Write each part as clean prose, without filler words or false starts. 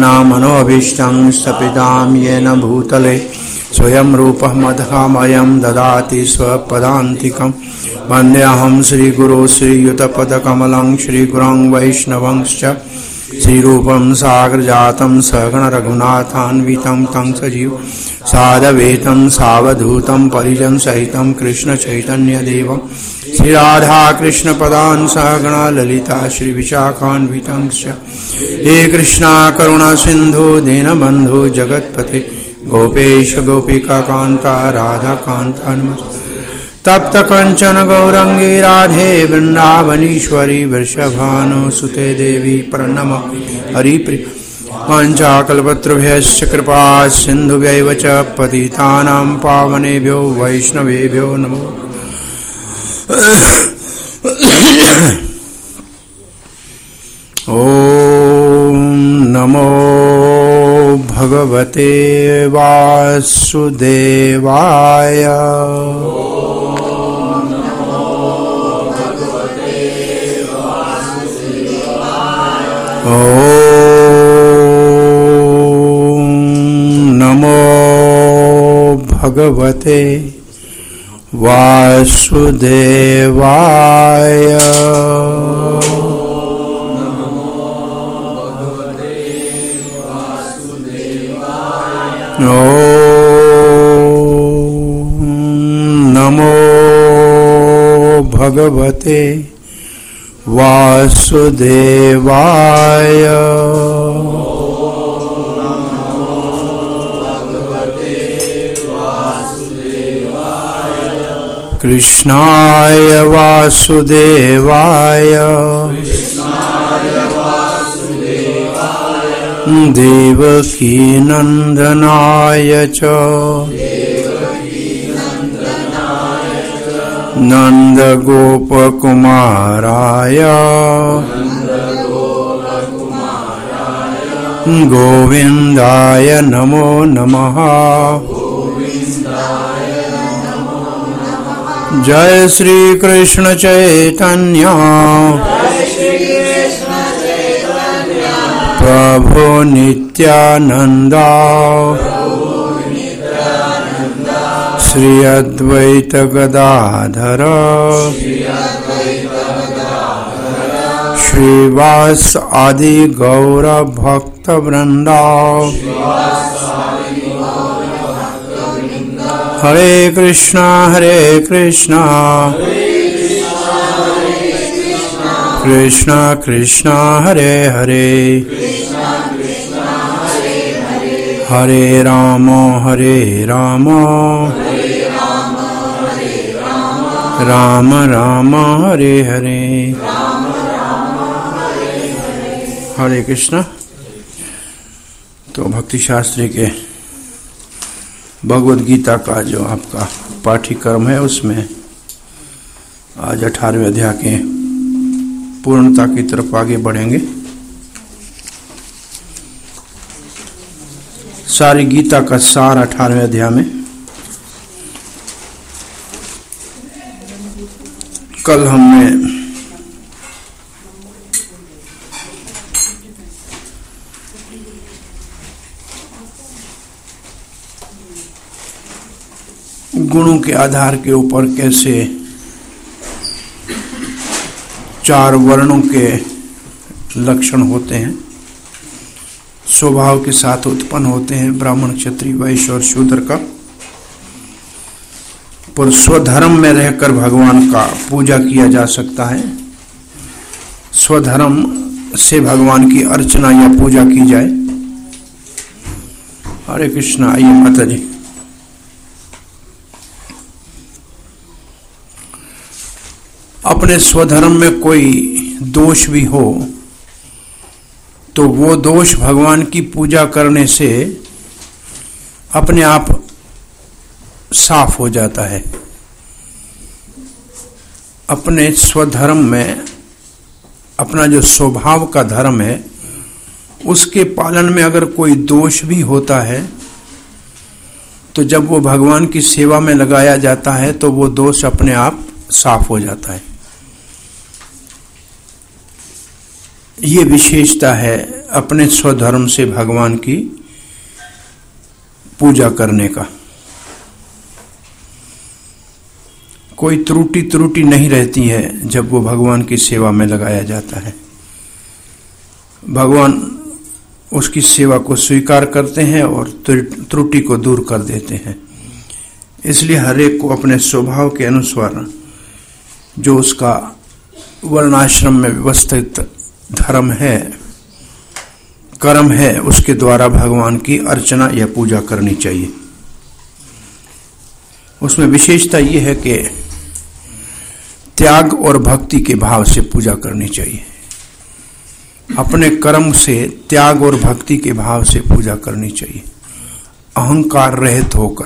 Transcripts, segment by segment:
मनोभीष्टं स्थपितां येन भूतले स्वयं रूपः मध्यामयं ददाति स्वपदान्तिकं वन्देऽहं श्रीगुरो श्रीयुतपदकमलं श्रीगुरुं वैष्णवंश्च श्रीरूपं साग्रजातं सगण रघुनाथान्वितं तं सजीव सादवेतं सावधूतं परिजन सहितं कृष्ण चैतन्यदेवं श्रीराधा कृष्ण पदान् सगण ललिता श्रीविशाखान्वितं हे कृष्णा करुणा सिंधु दीनबंधु जगत्पते गोपेश गोपिका कांता राधा कांता नमस्ते तप्त कंचन गौरंगी राधे वृंदावनीश्वरी वृषभानुसुते देवी प्रणमामि हरिप्रिय वाञ्छाकल्पतरुभ्यश्च कृपा सिन्धुभ्यैव च पतितानां पावनेभ्यो वैष्णवेभ्यो नमो ॐ नमो भगवते वासुदेवाय भगवते वासुदेवाय नमो भगवते वासुदेवाय कृष्णाय वासुदेवाय देवकी नंदनाय च नंदगोपकुमाराय गोविंदाय नमो नमः। जय श्री कृष्ण चैतन्य प्रभु नित्यानंद श्री अद्वैत गदाधर श्रीवास आदि गौर भक्त वृंदा। हरे कृष्णा कृष्णा कृष्णा हरे हरे हरे राम राम राम हरे हरे। हरे कृष्णा। तो भक्ति शास्त्री के भगवद गीता का जो आपका पाठ्यक्रम है उसमें आज 18वें अध्याय के पूर्णता की तरफ आगे बढ़ेंगे। सारी गीता का सार 18वें अध्याय में। कल हमने गुणों के आधार के ऊपर कैसे 4 वर्णों के लक्षण होते हैं, स्वभाव के साथ उत्पन्न होते हैं, ब्राह्मण क्षत्रिय वैश्य और शूद्र का। पर स्वधर्म में रहकर भगवान का पूजा किया जा सकता है। स्वधर्म से भगवान की अर्चना या पूजा की जाए। हरे कृष्णा। आइए माता जी। अपने स्वधर्म में कोई दोष भी हो तो वो दोष भगवान की पूजा करने से अपने आप साफ हो जाता है। अपने स्वधर्म में अपना जो स्वभाव का धर्म है उसके पालन में अगर कोई दोष भी होता है तो जब वो भगवान की सेवा में लगाया जाता है तो वो दोष अपने आप साफ हो जाता है। ये विशेषता है अपने स्वधर्म से भगवान की पूजा करने का। कोई त्रुटि नहीं रहती है जब वो भगवान की सेवा में लगाया जाता है। भगवान उसकी सेवा को स्वीकार करते हैं और त्रुटि को दूर कर देते हैं। इसलिए हर एक को अपने स्वभाव के अनुसार जो उसका वर्णाश्रम में व्यवस्थित धर्म है, कर्म है, उसके द्वारा भगवान की अर्चना या पूजा करनी चाहिए। उसमें विशेषता ये है कि त्याग और भक्ति के भाव से पूजा करनी चाहिए। अपने कर्म से त्याग और भक्ति के भाव से पूजा करनी चाहिए। अहंकार रहित होकर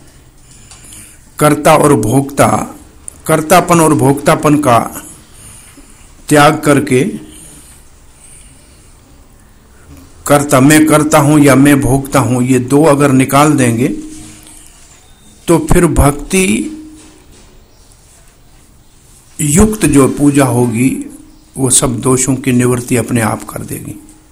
कर्तापन और भोक्तापन का त्याग करके मैं करता हूं या मैं भोगता हूं, ये दो अगर निकाल देंगे तो फिर भक्ति युक्त जो पूजा होगी वो सब दोषों की निवृत्ति अपने आप कर देगी।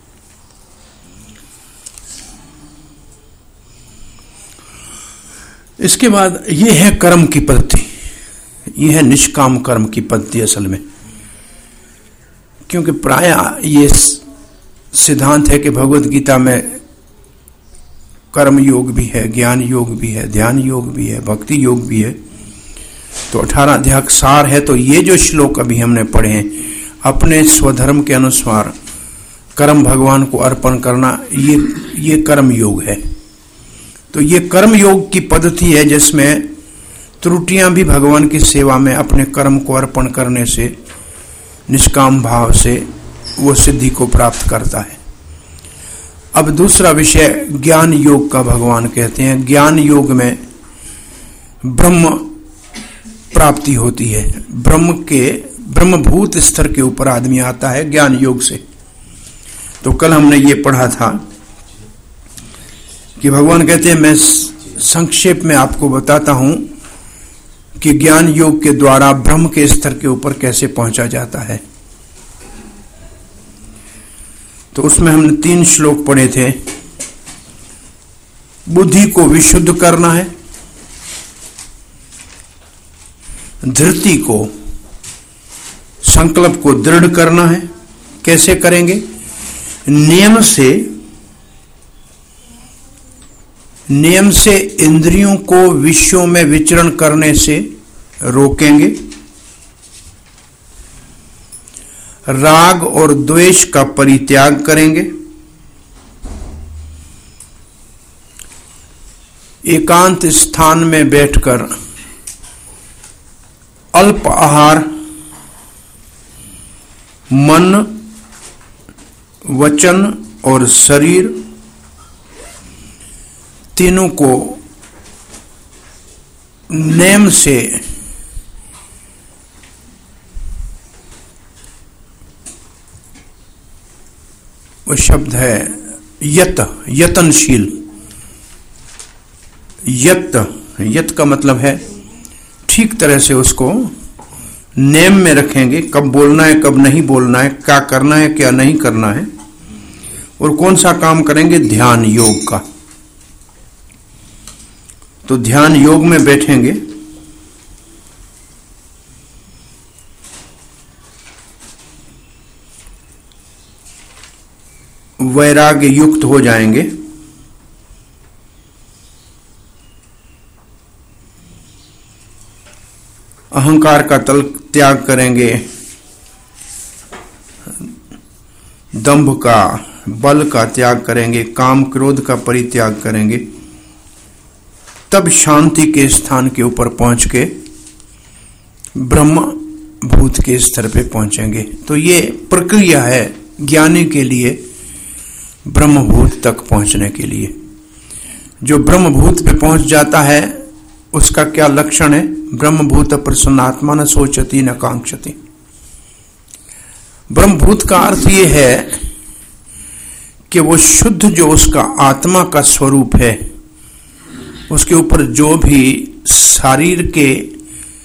इसके बाद ये है कर्म की पद्धति, ये है निष्काम कर्म की पद्धति असल में। क्योंकि प्रायः ये सिद्धांत है कि भगवत गीता में कर्म योग भी है, ज्ञान योग भी है, ध्यान योग भी है, भक्ति योग भी है। तो 18 अध्याय सार है। तो ये जो श्लोक अभी हमने पढ़े हैं, अपने स्वधर्म के अनुसार कर्म भगवान को अर्पण करना, ये कर्म योग है। तो ये कर्म योग की पद्धति है जिसमें त्रुटियां भी भगवान की सेवा में अपने कर्म को अर्पण करने से, निष्काम भाव से वो सिद्धि को प्राप्त करता है। अब दूसरा विषय ज्ञान योग का भगवान कहते हैं। ज्ञान योग में ब्रह्म प्राप्ति होती है। ब्रह्मभूत स्तर के ऊपर आदमी आता है ज्ञान योग से। तो कल हमने ये पढ़ा था कि भगवान कहते हैं, मैं संक्षेप में आपको बताता हूं कि ज्ञान योग के द्वारा ब्रह्म के स्तर के ऊपर कैसे पहुंचा जाता है। तो उसमें हमने 3 श्लोक पढ़े थे। बुद्धि को विशुद्ध करना है, धृति को, संकल्प को दृढ़ करना है। कैसे करेंगे? नियम से इंद्रियों को विषयों में विचरण करने से रोकेंगे। राग और द्वेष का परित्याग करेंगे। एकांत स्थान में बैठकर अल्प आहार, मन, वचन और शरीर तीनों को नेम से वो शब्द है यतनशील। यत का मतलब है ठीक तरह से उसको नेम में रखेंगे। कब बोलना है, कब नहीं बोलना है, क्या करना है, क्या नहीं करना है, और कौन सा काम करेंगे? ध्यान योग का। तो ध्यान योग में बैठेंगे। वैराग्य युक्त हो जाएंगे। अहंकार का त्याग करेंगे, दंभ का, बल का त्याग करेंगे, काम क्रोध का परित्याग करेंगे। तब शांति के स्थान के ऊपर पहुंच के ब्रह्म भूत के स्तर पे पहुंचेंगे। तो ये प्रक्रिया है ज्ञानी के लिए ब्रह्मभूत तक पहुंचने के लिए। जो ब्रह्मभूत पे पहुंच जाता है उसका क्या लक्षण है? ब्रह्मभूत प्रसन्नात्मा न सोचती न कांक्षति। ब्रह्मभूत का अर्थ ये है कि वो शुद्ध जो उसका आत्मा का स्वरूप है, उसके ऊपर जो भी शरीर के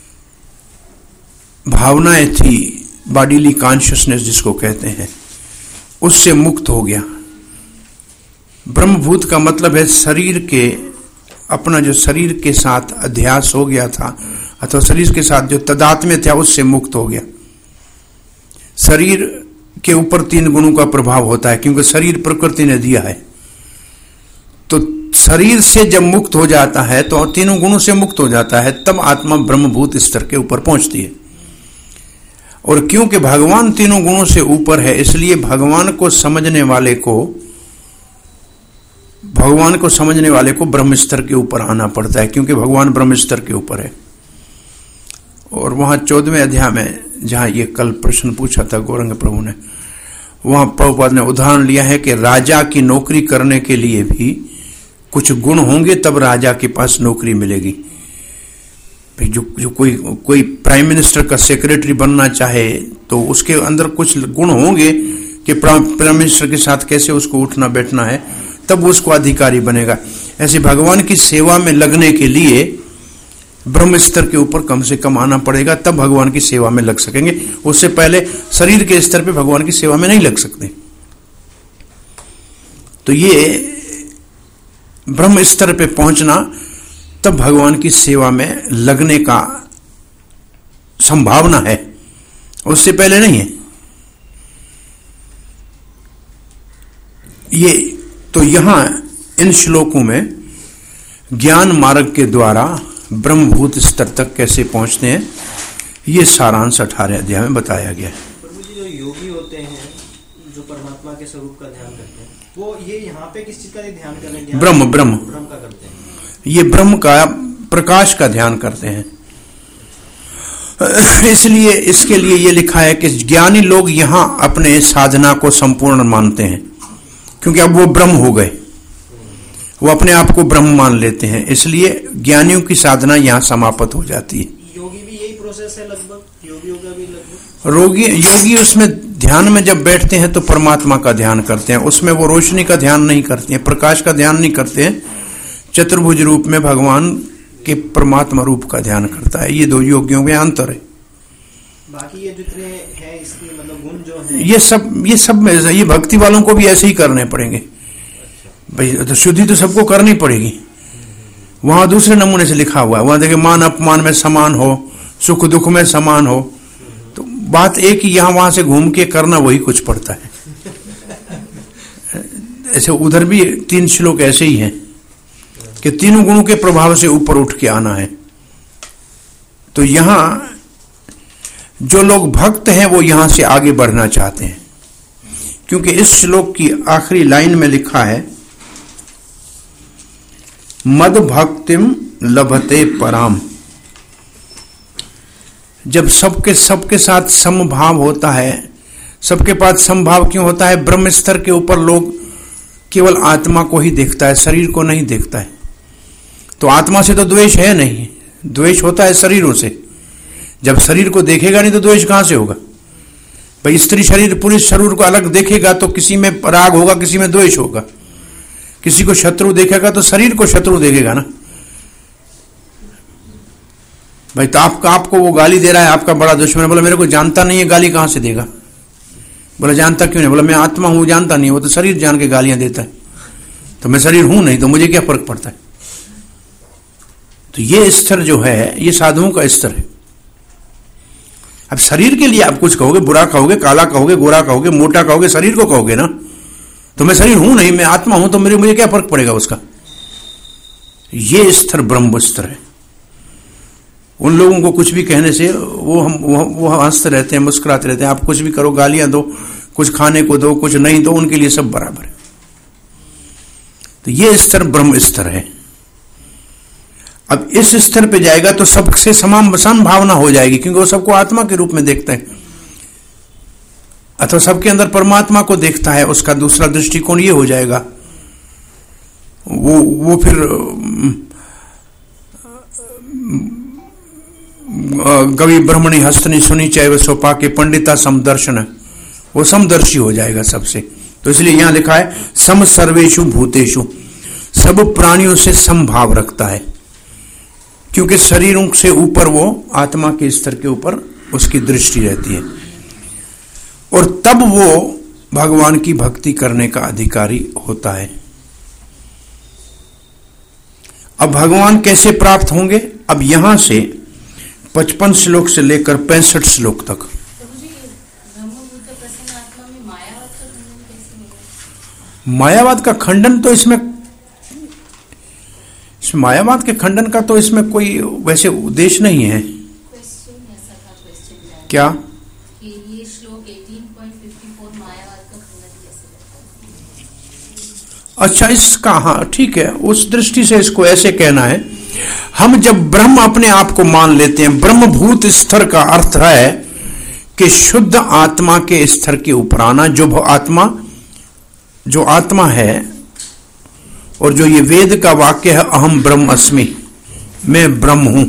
भावनाएं थी, बॉडीली कॉन्शियसनेस जिसको कहते हैं, उससे मुक्त हो गया। ब्रह्मभूत का मतलब है शरीर के, अपना जो शरीर के साथ अध्यास हो गया था अथवा शरीर के साथ जो तादात्म्य था उससे मुक्त हो गया। शरीर के ऊपर 3 गुणों का प्रभाव होता है क्योंकि शरीर प्रकृति ने दिया है। तो शरीर से जब मुक्त हो जाता है तो 3 गुणों से मुक्त हो जाता है, तब आत्मा ब्रह्मभूत स्तर के ऊपर पहुंचती है। और क्योंकि भगवान 3 गुणों से ऊपर है, इसलिए भगवान को समझने वाले को ब्रह्म स्तर के ऊपर आना पड़ता है, क्योंकि भगवान ब्रह्म स्तर के ऊपर है। और वहां 14वें अध्याय में जहां ये कल प्रश्न पूछा था गौरंग प्रभु ने, वहां प्रभुपाद ने उदाहरण लिया है कि राजा की नौकरी करने के लिए भी कुछ गुण होंगे तब राजा के पास नौकरी मिलेगी। जो कोई प्राइम मिनिस्टर का सेक्रेटरी बनना चाहे तो उसके अंदर कुछ गुण होंगे कि प्राइम मिनिस्टर के साथ कैसे उसको उठना बैठना है, तब उसको अधिकारी बनेगा। ऐसे भगवान की सेवा में लगने के लिए ब्रह्म स्तर के ऊपर कम से कम आना पड़ेगा, तब भगवान की सेवा में लग सकेंगे। उससे पहले शरीर के स्तर पे भगवान की सेवा में नहीं लग सकते। तो ये ब्रह्म स्तर पे पहुंचना, तब भगवान की सेवा में लगने का संभावना है, उससे पहले नहीं है। ये तो यहां इन श्लोकों में ज्ञान मार्ग के द्वारा ब्रह्मभूत स्तर तक कैसे पहुंचते हैं, ये सारांश 18 अध्याय में बताया गया है। प्रभु जी, जो योगी होते हैं जो परमात्मा के स्वरूप का ध्यान करते हैं, वो ये यहाँ पे किस चीज का ध्यान कर रहे हैं? ब्रह्म का करते हैं। ये ब्रह्म का प्रकाश का ध्यान करते हैं। इसलिए इसके लिए ये लिखा है कि ज्ञानी लोग यहां अपने साधना को संपूर्ण मानते हैं, क्योंकि अब वो ब्रह्म हो गए, वो अपने आप को ब्रह्म मान लेते हैं। इसलिए ज्ञानियों की साधना यहां समाप्त हो जाती है। योगी भी यही प्रोसेस है लगभग, योगियों का भी लगभग। योगी उसमें ध्यान में जब बैठते हैं तो परमात्मा का ध्यान करते हैं, उसमें वो रोशनी का ध्यान नहीं करते हैं, प्रकाश का ध्यान नहीं करते हैं, चतुर्भुज रूप में भगवान के परमात्मा रूप का ध्यान करता है। ये 2 योगियों में अंतर है। बाकी ये जितने हैं इसके मतलब गुण जो हैं, ये सब में ये भक्ति वालों को भी ऐसे ही करने पड़ेंगे भाई। तो शुद्धि तो सबको करनी पड़ेगी। वहां दूसरे नमूने से लिखा हुआ है, वहां देखिए मान अपमान में समान हो, सुख दुख में समान हो। तो बात एक ही, यहां वहां से घूम के करना वही कुछ पड़ता है। ऐसे उधर भी 3 श्लोक ऐसे ही हैं कि 3 गुणों के प्रभाव से ऊपर उठ के आना है। तो यहां जो लोग भक्त हैं वो यहां से आगे बढ़ना चाहते हैं, क्योंकि इस श्लोक की आखिरी लाइन में लिखा है, मद भक्तिम लभते पराम। जब सबके साथ समभाव होता है, सबके पास समभाव क्यों होता है? ब्रह्म स्तर के ऊपर लोग केवल आत्मा को ही देखता है, शरीर को नहीं देखता है। तो आत्मा से तो द्वेष है नहीं, द्वेष होता है शरीरों से। जब शरीर को देखेगा नहीं तो द्वेष कहां से होगा भाई? स्त्री शरीर पुरुष शरीर को अलग देखेगा तो किसी में राग होगा, किसी में द्वेष होगा। किसी को शत्रु देखेगा तो शरीर को शत्रु देखेगा ना भाई। तो आपको वो गाली दे रहा है, आपका बड़ा दुश्मन है, बोला मेरे को जानता नहीं है, गाली कहां से देगा? बोला जानता क्यों नहीं? बोला मैं आत्मा हूं, जानता नहीं। वो तो शरीर जान के गालियां देता है, तो मैं शरीर हूं नहीं, तो मुझे क्या फर्क पड़ता है? तो ये स्तर जो है ये साधुओं का स्तर है। अब शरीर के लिए आप कुछ कहोगे, बुरा कहोगे, काला कहोगे, गोरा कहोगे, मोटा कहोगे, शरीर को कहोगे ना, तो मैं शरीर हूं नहीं, मैं आत्मा हूं, तो मुझे क्या फर्क पड़ेगा उसका? ये स्तर ब्रह्म स्तर है। उन लोगों को कुछ भी कहने से वो हंसते रहते हैं, मुस्कुराते रहते हैं। आप कुछ भी करो, गालियां दो, कुछ खाने को दो, कुछ नहीं दो, उनके लिए सब बराबर है। तो ये स्तर ब्रह्म स्तर है। अब इस स्तर पे जाएगा तो सबसे समान भावना हो जाएगी, क्योंकि वो सबको आत्मा के रूप में देखते हैं, अथवा सबके अंदर परमात्मा को देखता है। उसका दूसरा दृष्टिकोण ये हो जाएगा, वो फिर गवि ब्रह्मणी हस्तनी सुनी चाहे सोपा के पंडिता समदर्शन, वो समदर्शी हो जाएगा सबसे। तो इसलिए यहां लिखा है सम सर्वेषु भूतेषु, सब प्राणियों से समभाव रखता है, क्योंकि शरीरों से ऊपर वो आत्मा के स्तर के ऊपर उसकी दृष्टि रहती है। और तब वो भगवान की भक्ति करने का अधिकारी होता है। अब भगवान कैसे प्राप्त होंगे? अब यहां से 55 श्लोक से लेकर 65 श्लोक तक। मायावाद का खंडन तो इसमें मायावाद के खंडन का तो इसमें कोई वैसे उद्देश्य नहीं है। क्या ये श्लोक 18.54 मायावाद का खंडन कैसे करता है? अच्छा, इसका हाँ ठीक है, उस दृष्टि से इसको ऐसे कहना है, हम जब ब्रह्म अपने आप को मान लेते हैं, ब्रह्मभूत स्तर का अर्थ है कि शुद्ध आत्मा के स्तर के ऊपर आना। जो आत्मा है और जो ये वेद का वाक्य है, अहम ब्रह्म अस्मि, मैं ब्रह्म हूं,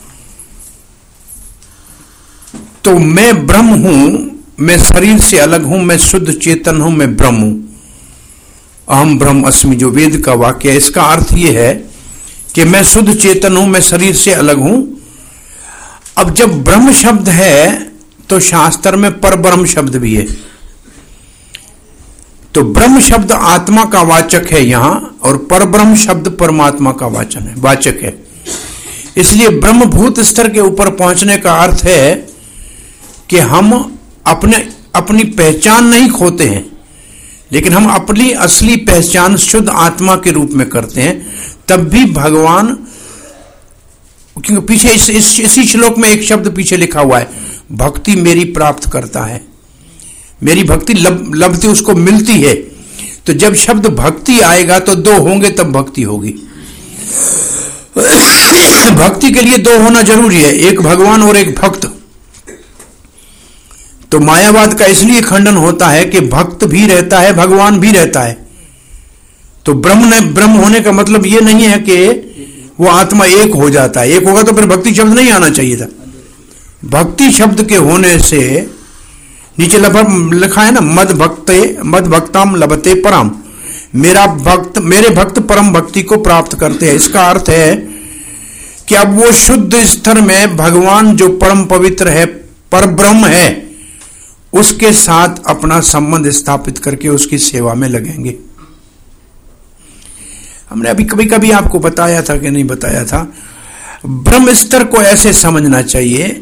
तो मैं ब्रह्म हूं, मैं शरीर से अलग हूं, मैं शुद्ध चेतन हूं, मैं ब्रह्म हूं, अहम ब्रह्म अस्मि, जो वेद का वाक्य है, इसका अर्थ यह है कि मैं शुद्ध चेतन हूं, मैं शरीर से अलग हूं। अब जब ब्रह्म शब्द है तो शास्त्र में पर ब्रह्म शब्द भी है, तो ब्रह्म शब्द आत्मा का वाचक है यहां, और पर ब्रह्म शब्द परमात्मा का वाचक है। इसलिए ब्रह्मभूत स्तर के ऊपर पहुंचने का अर्थ है कि हम अपनी पहचान नहीं खोते हैं, लेकिन हम अपनी असली पहचान शुद्ध आत्मा के रूप में करते हैं। तब भी भगवान, क्योंकि पीछे इसी श्लोक में एक शब्द पीछे लिखा हुआ है, भक्ति मेरी प्राप्त करता है, मेरी भक्ति लभती उसको मिलती है। तो जब शब्द भक्ति आएगा तो दो होंगे तब भक्ति होगी। भक्ति के लिए दो होना जरूरी है, एक भगवान और एक भक्त। तो मायावाद का इसलिए खंडन होता है कि भक्त भी रहता है, भगवान भी रहता है। तो ब्रह्म होने का मतलब यह नहीं है कि वो आत्मा एक हो जाता है। एक होगा तो फिर भक्ति शब्द नहीं आना चाहिए था। भक्ति शब्द के होने से नीचे लिखा है ना, मद भक्ताम लभते परम, मेरे भक्त परम भक्ति को प्राप्त करते हैं। इसका अर्थ है कि अब वो शुद्ध स्तर में भगवान जो परम पवित्र है, पर ब्रह्म है, उसके साथ अपना संबंध स्थापित करके उसकी सेवा में लगेंगे। हमने अभी कभी कभी आपको बताया था कि नहीं बताया था, ब्रह्म स्तर को ऐसे समझना चाहिए।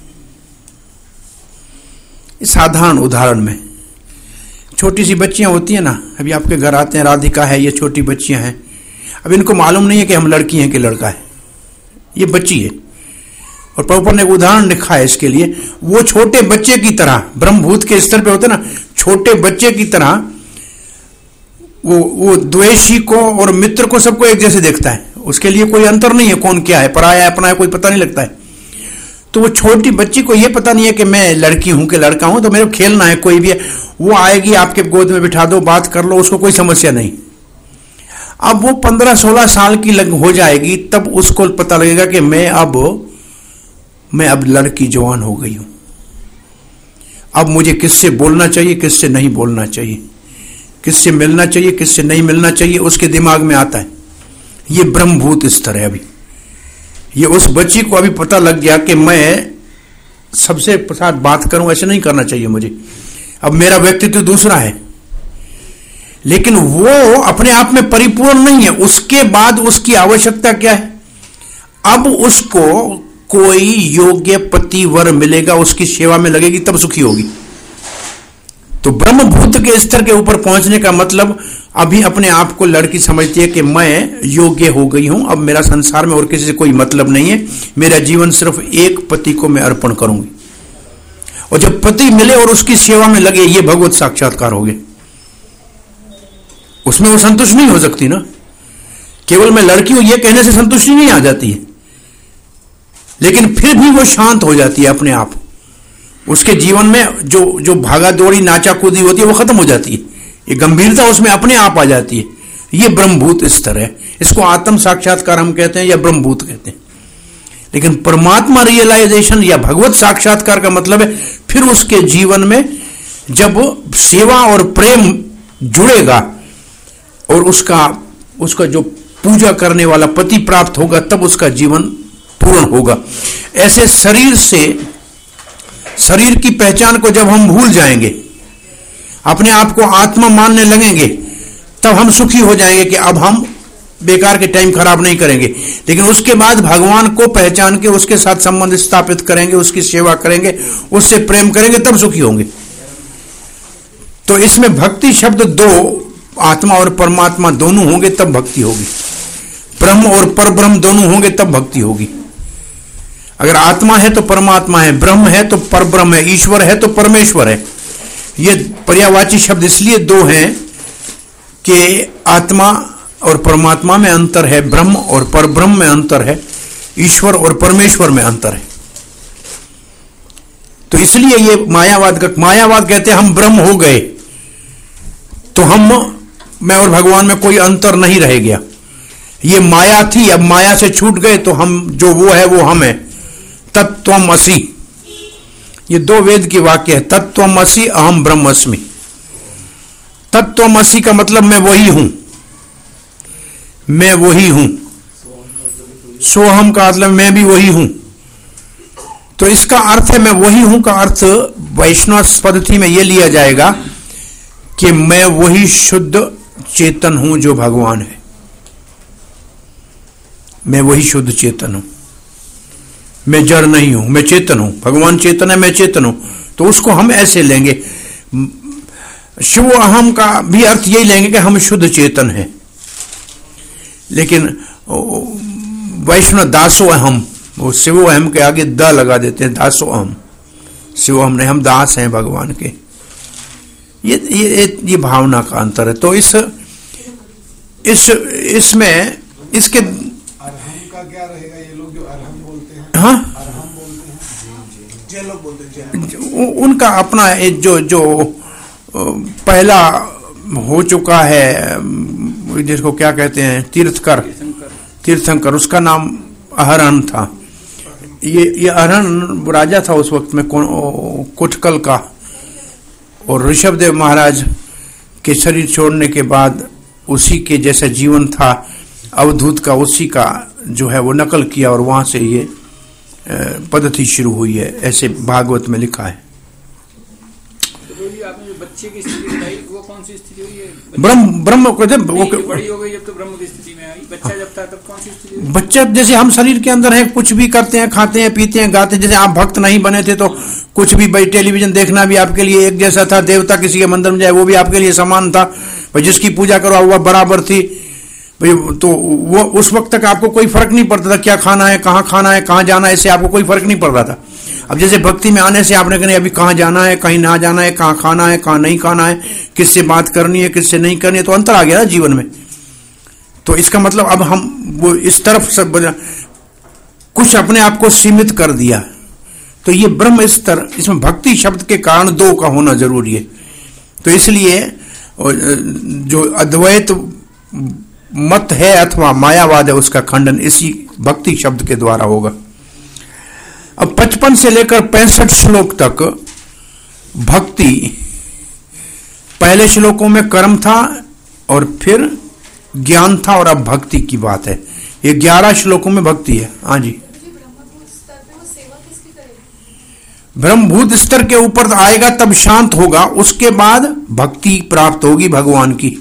साधारण उदाहरण में छोटी सी बच्चियां होती हैं ना, अभी आपके घर आते हैं, राधिका है, ये छोटी बच्चियां हैं। अब इनको मालूम नहीं है कि हम लड़की हैं कि लड़का है, ये बच्ची है। और प्रभुपाद ने एक उदाहरण लिखा है इसके लिए, वो छोटे बच्चे की तरह, ब्रह्मभूत के स्तर पे होते ना, छोटे बच्चे की तरह वो द्वेषी को और मित्र को सबको एक जैसे देखता है। उसके लिए कोई अंतर नहीं है, कौन क्या है, पराया है अपना है, कोई पता नहीं लगता है। तो वो छोटी बच्ची को ये पता नहीं है कि मैं लड़की हूं कि लड़का हूं, तो मेरे को खेलना है, कोई भी है, वो आएगी, आपके गोद में बिठा दो, बात कर लो, उसको कोई समस्या नहीं। अब वो 15-16 साल की हो जाएगी, तब उसको पता लगेगा कि मैं अब लड़की जवान हो गई हूं, अब मुझे किससे बोलना चाहिए, किससे नहीं बोलना चाहिए, किससे मिलना चाहिए, किससे नहीं मिलना चाहिए, उसके दिमाग में आता है। ये ब्रह्मभूत स्तर है। अभी ये उस बच्ची को अभी पता लग गया कि मैं सबसे साथ बात करूं, ऐसे नहीं करना चाहिए मुझे, अब मेरा व्यक्तित्व दूसरा है। लेकिन वो अपने आप में परिपूर्ण नहीं है। उसके बाद उसकी आवश्यकता क्या है? अब उसको कोई योग्य पति वर मिलेगा, उसकी सेवा में लगेगी, तब सुखी होगी। तो ब्रह्मभूत के स्तर के ऊपर पहुंचने का मतलब, अभी अपने आप को लड़की समझती है कि मैं योग्य हो गई हूं, अब मेरा संसार में और किसी से कोई मतलब नहीं है, मेरा जीवन सिर्फ एक पति को मैं अर्पण करूंगी। और जब पति मिले और उसकी सेवा में लगे, ये भगवत साक्षात्कार हो गए। उसमें वो संतुष्ट नहीं हो सकती ना, केवल मैं लड़की हूं ये कहने से संतुष्टि नहीं आ जाती है, लेकिन फिर भी वो शांत हो जाती है अपने आप। उसके जीवन में जो भागा दौड़ी नाचा कूदी होती है वो खत्म हो जाती है, ये गंभीरता उसमें अपने आप आ जाती है। ये ब्रह्मभूत स्तर है, इसको आत्म साक्षात्कार हम कहते हैं या ब्रह्मभूत कहते हैं। लेकिन परमात्मा रियलाइजेशन या भगवत साक्षात्कार का मतलब है फिर उसके जीवन में जब सेवा और प्रेम जुड़ेगा और उसका जो पूजा करने वाला पति प्राप्त होगा, तब उसका जीवन पूर्ण होगा। ऐसे शरीर की पहचान को जब हम भूल जाएंगे, अपने आप को आत्मा मानने लगेंगे, तब हम सुखी हो जाएंगे कि अब हम बेकार के टाइम खराब नहीं करेंगे। लेकिन उसके बाद भगवान को पहचान के उसके साथ संबंध स्थापित करेंगे, उसकी सेवा करेंगे, उससे प्रेम करेंगे, तब सुखी होंगे। तो इसमें भक्ति शब्द दो, आत्मा और परमात्मा दोनों होंगे तब भक्ति होगी, ब्रह्म और परब्रह्म दोनों होंगे तब भक्ति होगी। अगर आत्मा है तो परमात्मा है, ब्रह्म है तो परब्रह्म है, ईश्वर है तो परमेश्वर है। ये पर्यायवाची शब्द इसलिए दो हैं कि आत्मा और परमात्मा में अंतर है, ब्रह्म और परब्रह्म में अंतर है, ईश्वर और परमेश्वर में अंतर है। तो इसलिए ये मायावाद कहते हैं हम ब्रह्म हो गए तो मैं और भगवान में कोई अंतर नहीं रह गया। ये माया थी, अब माया से छूट गए तो हम जो वो है वो हम है। तत्त्वमसि, ये दो वेद की वाक्य है। तत्त्वमसि अहम ब्रह्मस्मि। तत्त्वमसि का मतलब मैं वही हूं, मैं वही हूं। सोहम का मतलब मैं भी वही हूं। तो इसका अर्थ है मैं वही हूं का अर्थ वैष्णव पद्धति में यह लिया जाएगा कि मैं वही शुद्ध चेतन हूं जो भगवान है। मैं वही शुद्ध चेतन हूं, मैं जड़ नहीं हूं, मैं चेतन हूं। भगवान चेतन है, मैं चेतन हूं। तो उसको हम ऐसे लेंगे। शिव अहम का भी अर्थ यही लेंगे कि हम शुद्ध चेतन हैं। लेकिन वैष्णव दासो अहम, वो शिवो अहम के आगे द लगा देते हैं, दासो अहम। शिव हम नहीं, हम दास हैं भगवान के। ये भावना का अंतर है। तो इसमें इसके अरहम का क्या रहेगा? ये लोग जो अरहम बोलते हैं, हाँ, अरहम बोलते हैं, जैन लोग बोलते हैं, उनका अपना जो पहला हो चुका है, जिसको क्या कहते हैं, तीर्थंकर, उसका नाम अहरण था। ये अहरण राजा था उस वक्त में कुटकल का। और ऋषभदेव महाराज के शरीर छोड़ने के बाद उसी के जैसा जीवन था अवधूत का, उसी का जो है वो नकल किया और वहां से ये पद्धति शुरू हुई है, ऐसे भागवत में लिखा है। आपने जो बच्चे की स्थिति बताई वो कौन सी स्थिति हुई है? ब्रह्म को जब वो बड़ी हो गई जब तो ब्रह्म की स्थिति में आई, बच्चा जब था तब कौन सी स्थिति हुई? बच्चा जैसे हम शरीर के अंदर है, कुछ भी करते हैं, खाते हैं, पीते हैं, गाते हैं। जैसे आप भक्त नहीं बने थे तो कुछ भी भाई टेलीविजन देखना भी आपके लिए एक जैसा था, देवता किसी के मंदिर में जाए वो भी आपके लिए समान था भाई, जिसकी पूजा करो वह बराबर थी भाई। तो वो उस वक्त तक आपको कोई फर्क नहीं पड़ता था क्या खाना है, कहाँ जाना है, इससे आपको कोई फर्क नहीं पड़ रहा था। अब जैसे भक्ति में आने से आपने कहा अभी कहाँ जाना है, कहीं ना जाना है, कहाँ खाना है, कहाँ नहीं खाना है, किससे बात करनी है, किससे नहीं करनी है, तो अंतर आ गया ना जीवन में। तो इसका मतलब अब हम वो इस तरफ सब कुछ अपने आप को सीमित कर दिया। तो ये ब्रह्म स्तर, इसमें भक्ति शब्द के कारण दो का होना जरूरी है। तो इसलिए जो अद्वैत मत है अथवा मायावाद है उसका खंडन इसी भक्ति शब्द के द्वारा होगा। अब 55 से लेकर 65 श्लोक तक भक्ति, पहले श्लोकों में कर्म था और फिर ज्ञान था और अब भक्ति की बात है। ये 11 श्लोकों में भक्ति है। हाँ जी, ब्रह्मभूत स्तर के ऊपर आएगा तब शांत होगा, उसके बाद भक्ति प्राप्त होगी भगवान की।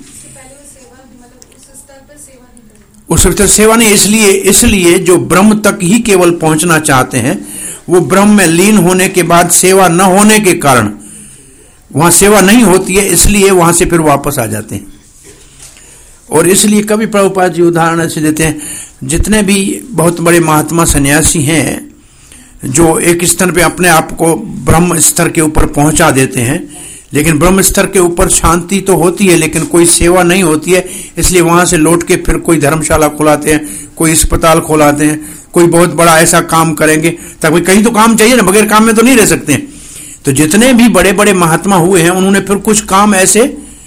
उस स्तर सेवा नहीं, इसलिए जो ब्रह्म तक ही केवल पहुंचना चाहते हैं वो ब्रह्म में लीन होने के बाद सेवा न होने के कारण वहां सेवा नहीं होती है, इसलिए वहां से फिर वापस आ जाते हैं। और इसलिए कभी प्रभुपाद जी उदाहरण ऐसे देते हैं, जितने भी बहुत बड़े महात्मा सन्यासी हैं जो एक स्तर पे अपने आप को ब्रह्म स्तर के ऊपर पहुंचा देते हैं, लेकिन ब्रह्म स्तर के ऊपर शांति तो होती है लेकिन कोई सेवा नहीं होती है, इसलिए वहां से लौट के फिर कोई धर्मशाला खोलाते हैं, कोई अस्पताल खोलाते हैं, कोई बहुत बड़ा ऐसा काम करेंगे। ताकि कहीं तो काम चाहिए ना, बगैर काम में तो नहीं रह सकते हैं। तो जितने भी बड़े बड़े महात्मा हुए हैं उन्होंने फिर कुछ काम ऐसे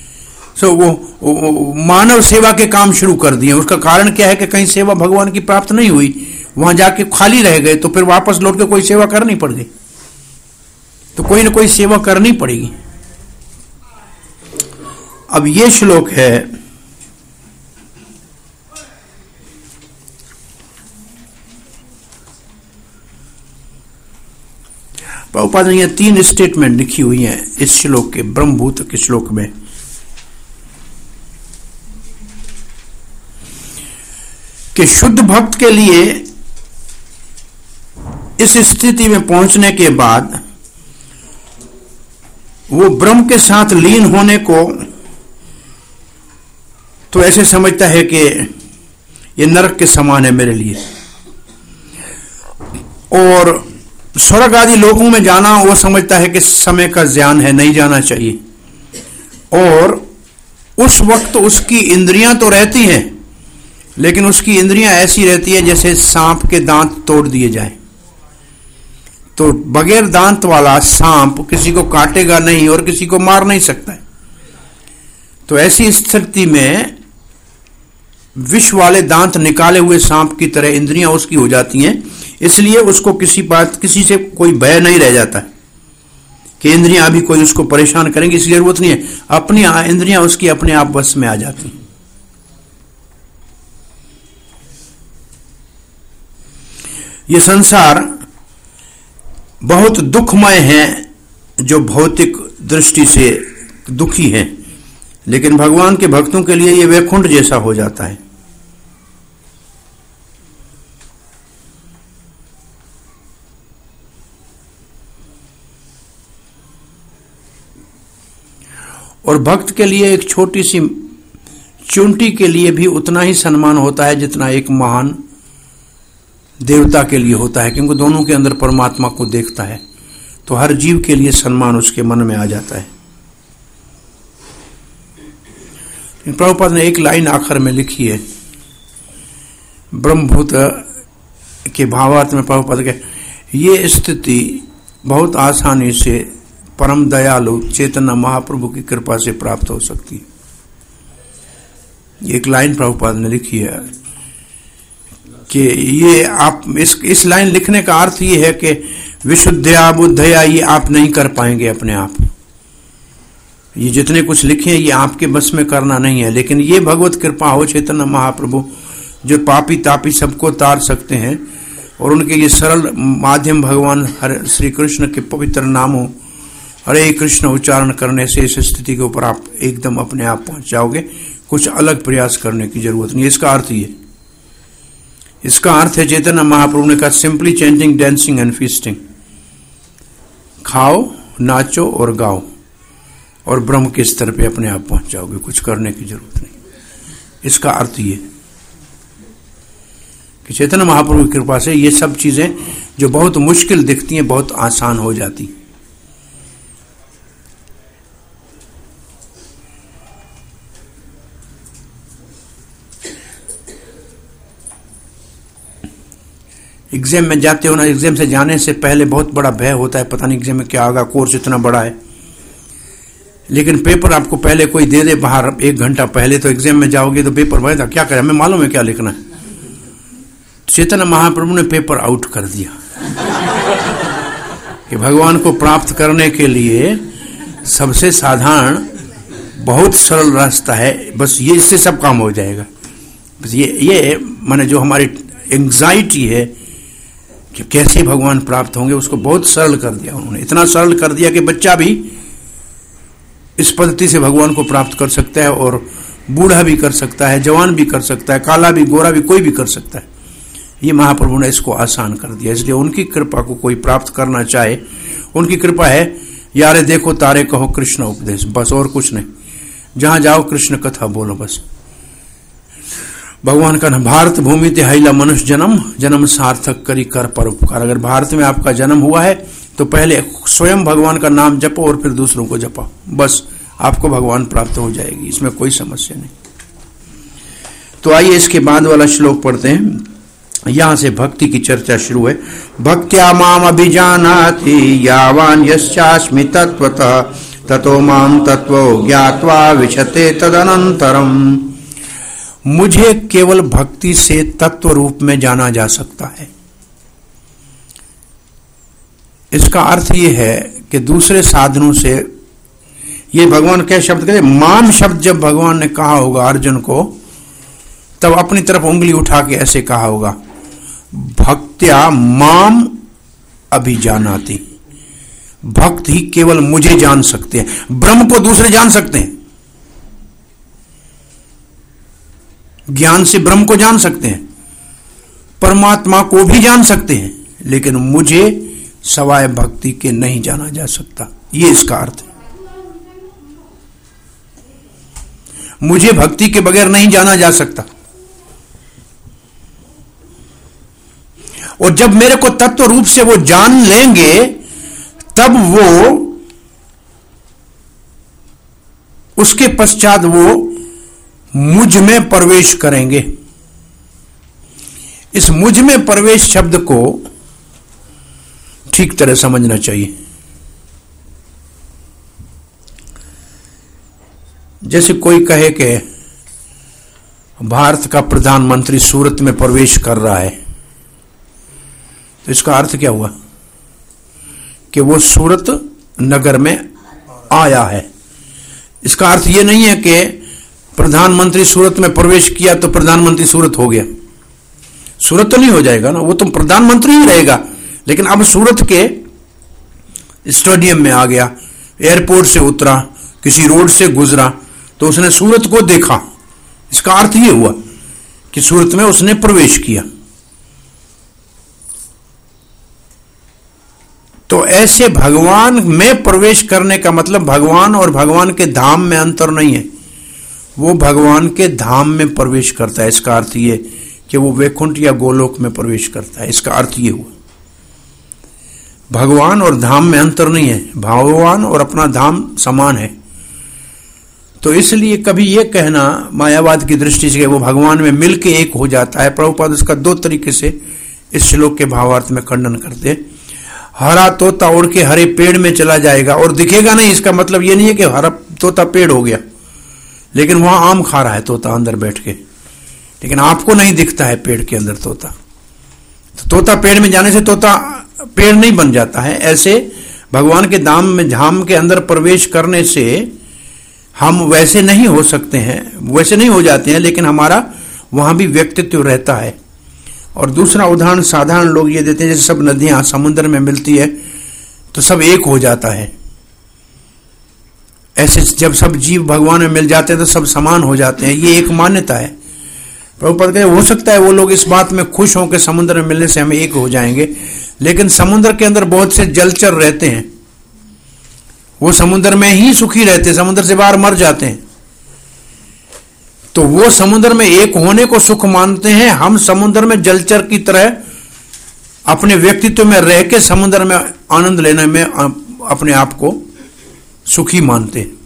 वो मानव सेवा के काम शुरू कर दिए। उसका कारण क्या है कि कहीं सेवा भगवान की प्राप्त नहीं हुई, वहां जाके खाली रह गए, तो फिर वापस लौट के कोई सेवा करनी पड़ गई। तो कोई ना कोई सेवा करनी पड़ेगी। अब ये श्लोक है, प्रभुपाद ने यह 3 स्टेटमेंट लिखी हुई हैं इस श्लोक के, ब्रह्मभूत के श्लोक में। कि शुद्ध भक्त के लिए इस स्थिति में पहुंचने के बाद वो ब्रह्म के साथ लीन होने को तो ऐसे समझता है कि ये नरक के समान है मेरे लिए, और स्वर्ग आदि लोगों में जाना वो समझता है कि समय का ज्ञान है, नहीं जाना चाहिए। और उस वक्त उसकी इंद्रियां तो रहती हैं, लेकिन उसकी इंद्रियां ऐसी रहती है जैसे सांप के दांत तोड़ दिए जाए। तो बगैर दांत वाला सांप किसी को काटेगा नहीं और किसी को मार नहीं सकता है। तो ऐसी स्थिति में विष वाले दांत निकाले हुए सांप की तरह इंद्रियां उसकी हो जाती हैं, इसलिए उसको किसी से कोई भय नहीं रह जाता है कि इंद्रियां अभी कोई उसको परेशान करेंगी, इसलिए जरूरत नहीं है, अपनी इंद्रियां उसकी अपने आप बस में आ जाती हैं। ये संसार बहुत दुखमय है जो भौतिक दृष्टि से दुखी हैं, लेकिन भगवान के भक्तों के लिए ये वैकुंठ जैसा हो जाता है। और भक्त के लिए एक छोटी सी चुंटी के लिए भी उतना ही सम्मान होता है जितना एक महान देवता के लिए होता है, क्योंकि दोनों के अंदर परमात्मा को देखता है। तो हर जीव के लिए सम्मान उसके मन में आ जाता है। प्रभुपाद ने एक लाइन आखिर में लिखी है ब्रह्मभूत के भावार्थ में। प्रभुपाद के ये स्थिति बहुत आसानी से परम दयालु चैतन्य महाप्रभु की कृपा से प्राप्त हो सकती है। एक लाइन प्रभुपाद ने लिखी है कि ये आप इस लाइन लिखने का अर्थ ये है कि विशुद्धया बुद्धया ये आप नहीं कर पाएंगे अपने आप। ये जितने कुछ लिखे ये आपके बस में करना नहीं है, लेकिन ये भगवत कृपा हो चैतन्य महाप्रभु जो पापी तापी सबको तार सकते हैं, और उनके ये सरल माध्यम भगवान श्री कृष्ण के पवित्र नामों हरे कृष्ण उच्चारण करने से इस स्थिति के ऊपर आप एकदम अपने आप पहुंच जाओगे। कुछ अलग प्रयास करने की जरूरत नहीं। इसका अर्थ ये, इसका अर्थ है चैतन्य महाप्रभु ने कहा simply changing dancing and feasting, खाओ नाचो और गाओ और ब्रह्म के स्तर पे अपने आप पहुंच जाओगे। कुछ करने की जरूरत नहीं। इसका अर्थ ये कि चैतन्य महाप्रभु की कृपा से ये सब चीजें जो बहुत मुश्किल दिखती हैं बहुत आसान हो जाती। एग्जाम में जाते हो ना, एग्जाम से जाने से पहले बहुत बड़ा भय होता है, पता नहीं एग्जाम में क्या होगा, कोर्स इतना बड़ा है। लेकिन पेपर आपको पहले कोई दे दे बाहर 1 घंटा पहले, तो एग्जाम में जाओगे तो पेपर भय था क्या करें, हमें मालूम है क्या लिखना है। चैतन्य महाप्रभु ने पेपर आउट कर दिया कि भगवान को प्राप्त करने के लिए सबसे साधारण बहुत सरल रास्ता है, बस ये इससे सब काम हो जाएगा। बस ये माने जो हमारी एंग्जाइटी है कि कैसे भगवान प्राप्त होंगे उसको बहुत सरल कर दिया उन्होंने। इतना सरल कर दिया कि बच्चा भी इस पद्धति से भगवान को प्राप्त कर सकता है, और बूढ़ा भी कर सकता है, जवान भी कर सकता है, काला भी गोरा भी कोई भी कर सकता है। ये महाप्रभु ने इसको आसान कर दिया। इसलिए उनकी कृपा को कोई प्राप्त करना चाहे, उनकी कृपा है यारे देखो तारे कहो कृष्ण उपदेश, बस और कुछ नहीं। जहां जाओ कृष्ण कथा बोलो बस। भगवान का भारत भूमि ते हैला मनुष्य जन्म, जन्म सार्थक करी कर परोपकार। अगर भारत में आपका जन्म हुआ है तो पहले स्वयं भगवान का नाम जपो और फिर दूसरों को जपो, बस आपको भगवान प्राप्त हो जाएगी, इसमें कोई समस्या नहीं। तो आइए इसके बाद वाला श्लोक पढ़ते हैं। यहां से भक्ति की चर्चा शुरू है। भक्त्या माम अभिजानाति यावान यस्यास्मि तत्वतः ततो माम तत्वो ज्ञात्वा विशते तदनंतरम। मुझे केवल भक्ति से तत्व रूप में जाना जा सकता है। इसका अर्थ यह है कि दूसरे साधनों से, ये भगवान क्या शब्द कहते, माम शब्द जब भगवान ने कहा होगा अर्जुन को, तब अपनी तरफ उंगली उठा के ऐसे कहा होगा भक्त्या माम अभिजानाति, भक्त ही केवल मुझे जान सकते हैं। ब्रह्म को दूसरे जान सकते हैं, ज्ञान से ब्रह्म को जान सकते हैं, परमात्मा को भी जान सकते हैं, लेकिन मुझे सवाय भक्ति के नहीं जाना जा सकता। ये इसका अर्थ है। मुझे भक्ति के बगैर नहीं जाना जा सकता। और जब मेरे को तत्व रूप से वो जान लेंगे, तब वो उसके पश्चात वो मुझ में प्रवेश करेंगे। इस मुझ में प्रवेश शब्द को ठीक तरह समझना चाहिए। जैसे कोई कहे कि भारत का प्रधानमंत्री सूरत में प्रवेश कर रहा है, तो इसका अर्थ क्या हुआ कि वो सूरत नगर में आया है। इसका अर्थ ये नहीं है कि प्रधानमंत्री सूरत में प्रवेश किया तो प्रधानमंत्री सूरत हो गया। सूरत तो नहीं हो जाएगा ना, वो तो प्रधानमंत्री ही रहेगा, लेकिन अब सूरत के स्टेडियम में आ गया, एयरपोर्ट से उतरा, किसी रोड से गुजरा, तो उसने सूरत को देखा। इसका अर्थ ये हुआ कि सूरत में उसने प्रवेश किया। तो ऐसे भगवान में प्रवेश करने का मतलब भगवान और भगवान के धाम में अंतर नहीं है। वो भगवान के धाम में प्रवेश करता है। इसका अर्थ ये कि वो वैकुंठ या गोलोक में प्रवेश करता है। इसका अर्थ ये हुआ। भगवान और धाम में अंतर नहीं है, भगवान और अपना धाम समान है। तो इसलिए कभी ये कहना मायावाद की दृष्टि से वो भगवान में मिलके एक हो जाता है, प्रभुपाद उसका दो तरीके से इस श्लोक के भावार्थ में खंडन करते हैं। हरा तोता उड़ के हरे पेड़ में चला जाएगा और दिखेगा नहीं, इसका मतलब ये नहीं है कि हरा तोता पेड़ हो गया, लेकिन वहां आम खा रहा है तोता अंदर बैठ के, लेकिन आपको नहीं दिखता है पेड़ के अंदर तोता। तो तोता पेड़ में जाने से तोता पेड़ नहीं बन जाता है। ऐसे भगवान के धाम के अंदर प्रवेश करने से हम वैसे नहीं हो सकते हैं, वैसे नहीं हो जाते हैं, लेकिन हमारा वहां भी व्यक्तित्व रहता है। और दूसरा उदाहरण साधारण लोग ये देते हैं, जैसे सब नदियां समुद्र में मिलती है तो सब एक हो जाता है। ऐसे जब सब जीव भगवान में मिल जाते हैं तो सब समान हो जाते हैं, ये एक मान्यता है। प्रभुपाद कहते हो सकता है वो लोग इस बात में खुश हों कि समुद्र में मिलने से हम एक हो जाएंगे, लेकिन समुद्र के अंदर बहुत से जलचर रहते हैं, वो समुद्र में ही सुखी रहते हैं, समुद्र से बाहर मर जाते हैं। तो वो समुद्र में एक होने को सुख मानते हैं, हम समुद्र में जलचर की तरह अपने व्यक्तित्व में रह के समुद्र में आनंद लेने में अपने आप को सुखी मानते हैं।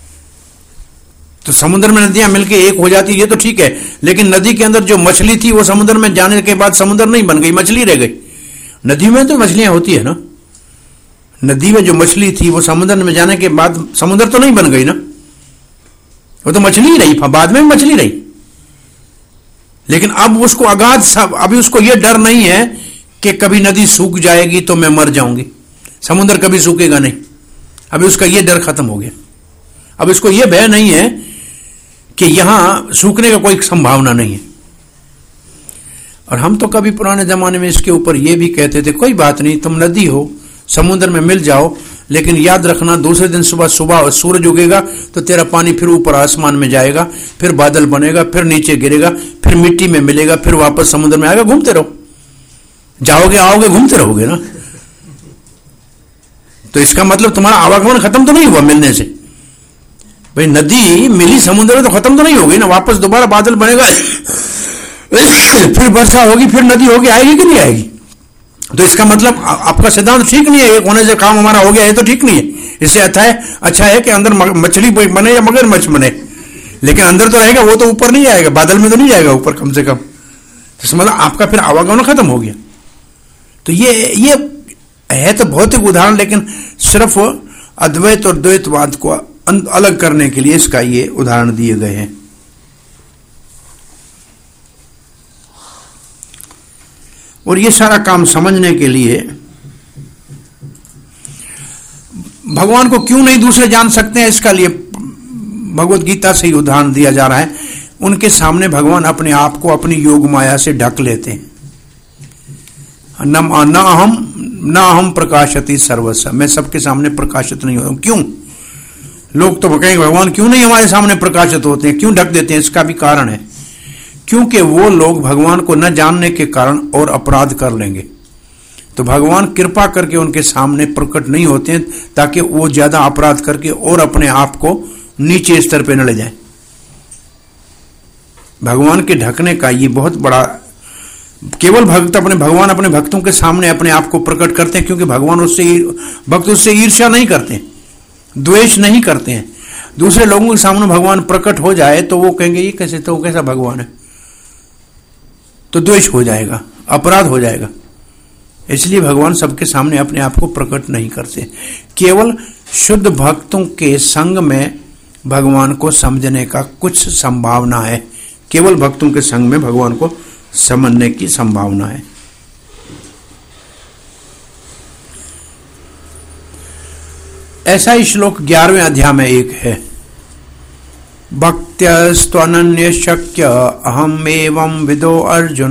तो समुद्र में नदियां मिलके एक हो जाती, ये तो ठीक है, लेकिन नदी के अंदर जो मछली थी वो समुद्र में जाने के बाद समुद्र नहीं बन गई, मछली रह गई। नदी में तो मछलियां होती है ना, नदी में जो मछली थी वो समुद्र में जाने के बाद समुद्र तो नहीं बन गई ना, वो तो मछली ही रही, बाद में मछली रही। लेकिन अब उसको अगाध सब, अभी उसको यह डर नहीं है कि कभी नदी सूख जाएगी तो मैं मर जाऊंगी, समुद्र कभी सूखेगा नहीं, अभी उसका यह डर खत्म हो गया। अब इसको यह भय नहीं है कि यहां सूखने का कोई संभावना नहीं है। और हम तो कभी पुराने जमाने में इसके ऊपर यह भी कहते थे, कोई बात नहीं, तुम नदी हो, समुद्र में मिल जाओ, लेकिन याद रखना दूसरे दिन सुबह सूरज उगेगा तो तेरा पानी फिर ऊपर आसमान में जाएगा, फिर बादल बनेगा, फिर नीचे गिरेगा, फिर मिट्टी में मिलेगा, फिर वापस समुद्र में आएगा, घूमते रहो, जाओगे आओगे घूमते रहोगे ना। तो इसका मतलब तुम्हारा आवागमन खत्म तो नहीं हुआ मिलने से। भाई नदी मिली समुद्र में तो खत्म तो नहीं होगी ना, वापस दोबारा बादल बनेगा, फिर वर्षा होगी, फिर नदी होगी, आएगी कि नहीं आएगी। तो इसका मतलब आपका सिद्धांत ठीक नहीं है, एक होने से काम हमारा हो गया है तो ठीक नहीं है। इससे अच्छा है कि अंदर मछली बने या मगरमच्छ बने, लेकिन अंदर तो रहेगा, वो तो ऊपर नहीं आएगा, बादल में तो नहीं जाएगा ऊपर कम से कम। तो मतलब आपका फिर आवागमन खत्म हो गया। तो ये है तो भौतिक उदाहरण, लेकिन सिर्फ अद्वैत और द्वैतवाद को अलग करने के लिए इसका ये उदाहरण दिए गए हैं। और ये सारा काम समझने के लिए भगवान को क्यों नहीं दूसरे जान सकते हैं, इसका लिए भगवत गीता से ही उदाहरण दिया जा रहा है। उनके सामने भगवान अपने आप को अपनी योग माया से ढक लेते हैं। न अहम ना हम प्रकाशति सर्वस्व, मैं सबके सामने प्रकाशित नहीं होता हूं। क्यों? लोग तो कहेंगे भगवान क्यों नहीं हमारे सामने प्रकाशित होते हैं, क्यों ढक देते हैं? इसका भी कारण है, क्योंकि वो लोग भगवान को न जानने के कारण और अपराध कर लेंगे। तो भगवान कृपा करके उनके सामने प्रकट नहीं होते हैं ताकि वो ज्यादा अपराध करके और अपने आप को नीचे स्तर पे न ले जाए। भगवान के ढकने का ये बहुत बड़ा, केवल भगवान अपने भक्तों के सामने अपने आप को प्रकट करते हैं, क्योंकि भगवान भक्त उससे ईर्ष्या नहीं करते, द्वेष नहीं करते हैं। दूसरे लोगों के सामने भगवान प्रकट हो जाए तो वो कहेंगे ये कैसे, तो कैसा भगवान है, तो द्वेष हो जाएगा, अपराध हो जाएगा। इसलिए भगवान सबके सामने अपने आप को प्रकट नहीं करते। केवल शुद्ध भक्तों के संग में भगवान को समझने का कुछ संभावना है, केवल भक्तों के संग में भगवान को समझने की संभावना है। ऐसा ही श्लोक 11वें अध्याय में एक है, भक्त्यस्त्वनन्य शक्य अहम एवं विदो अर्जुन।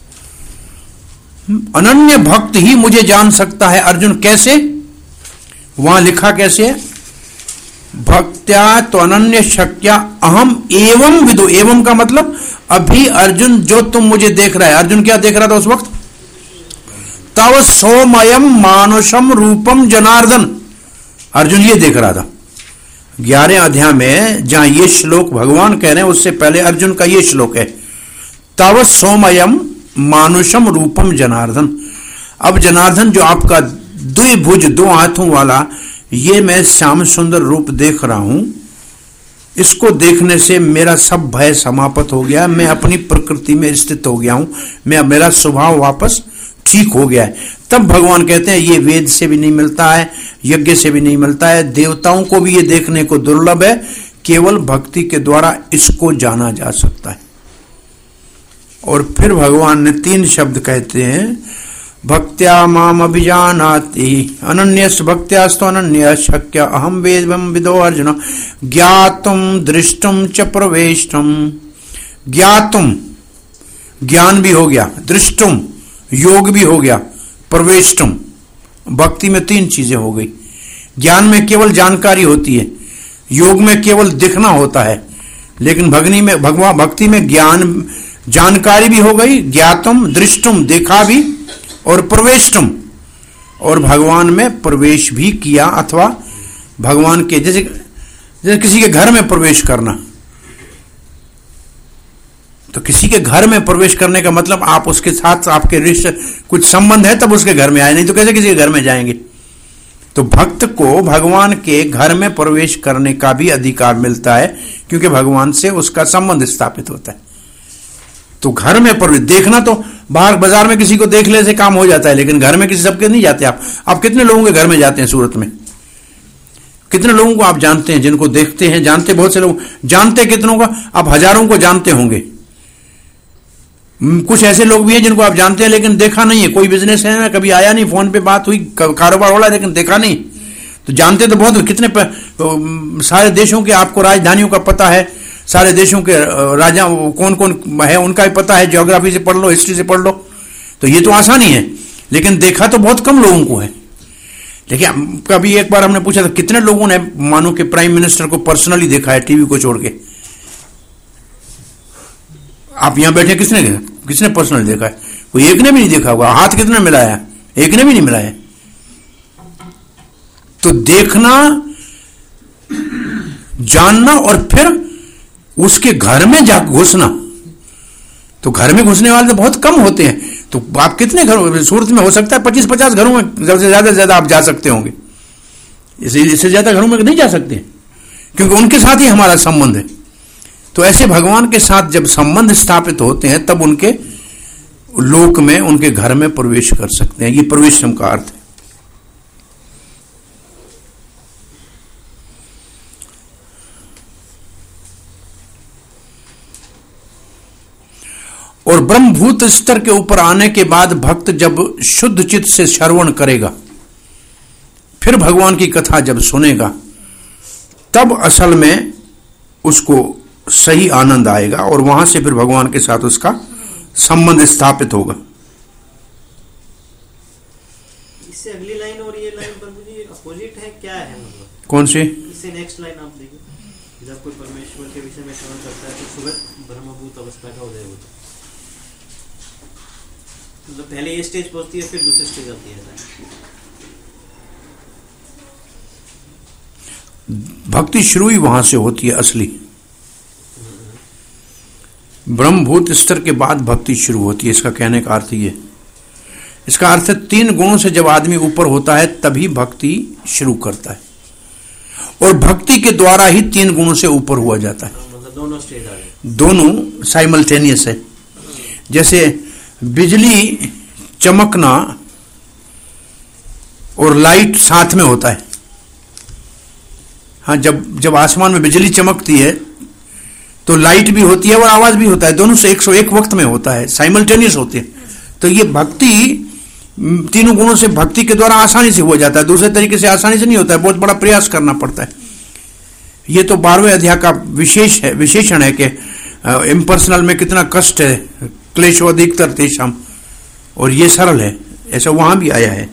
अनन्य भक्त ही मुझे जान सकता है अर्जुन। कैसे? वहां लिखा कैसे है? भक्त्या तो अनन्य शक्या अहम एवं विदो। एवं का मतलब अभी अर्जुन जो तुम मुझे देख रहा है, अर्जुन क्या देख रहा था उस वक्त? तव सोमयम मानुषम रूपम जनार्दन, अर्जुन ये देख रहा था। 11वें अध्याय में जहां ये श्लोक भगवान कह रहे हैं उससे पहले अर्जुन का ये श्लोक है, तव सोमयम मानुषम रूपम जनार्दन। अब जनार्दन जो आपका द्विभुज, दो हाथों वाला ये मैं श्याम सुंदर रूप देख रहा हूं, इसको देखने से मेरा सब भय समाप्त हो गया, मैं अपनी प्रकृति में स्थित हो गया हूं, मेरा स्वभाव वापस ठीक हो गया है। तब भगवान कहते हैं ये वेद से भी नहीं मिलता है, यज्ञ से भी नहीं मिलता है, देवताओं को भी ये देखने को दुर्लभ है, केवल भक्ति के द्वारा इसको जाना जा सकता है। और फिर भगवान ने 3 शब्द कहते हैं, भक्त्या माम अभिजानाति अनन्यस भक्त्यास्तु अनन्य शक्य अहम वेदम विदो अर्जुन ज्ञातुम दृष्टुम च प्रवेष्टुम। ज्ञातुम, ज्ञान भी हो गया, दृष्टुम योग भी हो गया, प्रवेष्टुम भक्ति में 3 चीजें हो गई। ज्ञान में केवल जानकारी होती है, योग में केवल दिखना होता है, लेकिन भक्ति में ज्ञान जानकारी भी हो गई, ज्ञातुम दृष्टुम देखा भी, और प्रवेष्टुम और भगवान में प्रवेश भी किया। अथवा भगवान के जैसे किसी के घर में प्रवेश करना, तो किसी के घर में प्रवेश करने का मतलब आप उसके साथ आपके रिश्ते कुछ संबंध है तब उसके घर में आए, नहीं तो कैसे किसी के घर में जाएंगे। तो भक्त को भगवान के घर में प्रवेश करने का भी अधिकार मिलता है, क्योंकि भगवान से उसका संबंध स्थापित होता है। तो घर में प्रवेश, देखना तो बाहर बाजार में किसी को देख ले से काम हो जाता है, लेकिन घर में किसी सबके नहीं जाते। आप कितने लोगों के घर में जाते हैं सूरत में? कितने लोगों को आप जानते हैं जिनको देखते हैं? जानते बहुत से लोग, जानते कितनों का? आप हजारों को जानते होंगे। कुछ ऐसे लोग भी हैं जिनको आप जानते हैं लेकिन देखा नहीं है, कोई बिजनेस है ना, कभी आया नहीं, फोन पे बात हुई, कारोबार हो रहा लेकिन देखा नहीं। तो जानते तो बहुत, कितने सारे देशों के आपको राजधानियों का पता है, सारे देशों के राजा कौन कौन है उनका भी पता है, ज्योग्राफी से पढ़ लो, हिस्ट्री से पढ़ लो, तो ये तो आसानी है। लेकिन देखा तो बहुत कम लोगों को है। लेकिन कभी एक बार हमने पूछा था कितने लोगों ने मानो कि प्राइम मिनिस्टर को पर्सनली देखा है, टीवी को छोड़ के? आप यहां बैठे किसने पर्सनली देखा है? कोई एक ने भी नहीं देखा होगा। हाथ कितने मिलाया? एक ने भी नहीं मिलाया। तो देखना, जानना और फिर उसके घर में जा घुसना, तो घर में घुसने वाले तो बहुत कम होते हैं। तो आप कितने घर सूरत में हो सकता है 25-50 घरों में सबसे ज्यादा आप जा सकते होंगे, इससे ज्यादा घरों में नहीं जा सकते, क्योंकि उनके साथ ही हमारा संबंध है। तो ऐसे भगवान के साथ जब संबंध स्थापित होते हैं तब उनके लोक में, उनके घर में प्रवेश कर सकते हैं। ये प्रवेशम का अर्थ है। और ब्रह्मभूत स्तर के ऊपर आने के बाद भक्त जब शुद्ध चित्त से श्रवण करेगा, फिर भगवान की कथा जब सुनेगा, तब असल में उसको सही आनंद आएगा और वहां से फिर भगवान के साथ उसका संबंध स्थापित होगा। कौन से? इससे नेक्स्ट लाइन आप देखिए, जब कोई परमेश्वर के विषय में श्रवण करता है तो सुगत ब्रह्मभूत अवस्था का उदय होता है। मतलब पहले ये स्टेज पहुंचती है, फिर दूसरी स्टेज आती है। भक्ति शुरू ही वहां से होती है असली। ब्रह्मभूत स्तर के बाद भक्ति शुरू होती है, इसका कहने का अर्थ ये। इसका अर्थ है 3 गुणों से जब आदमी ऊपर होता है तभी भक्ति शुरू करता है, और भक्ति के द्वारा ही 3 गुणों से ऊपर हुआ जाता है। मतलब दोनों स्टेज आ गए, दोनों साइमल्टेनियस है। जैसे बिजली चमकना और लाइट साथ में होता है। हाँ, जब आसमान में बिजली चमकती है तो लाइट भी होती है और आवाज भी होता है, दोनों से 101 वक्त में होता है, साइमल्टेनियस होते हैं। तो ये भक्ति 3 गुणों से भक्ति के द्वारा आसानी से हो जाता है, दूसरे तरीके से आसानी से नहीं होता है, बहुत बड़ा प्रयास करना पड़ता है। ये तो 12वें अध्याय का विशेषण है कि इम्पर्सनल में कितना कष्ट है, क्लेशो अधिकतर तेषाम, और ये सरल है, ऐसा वहां भी आया है।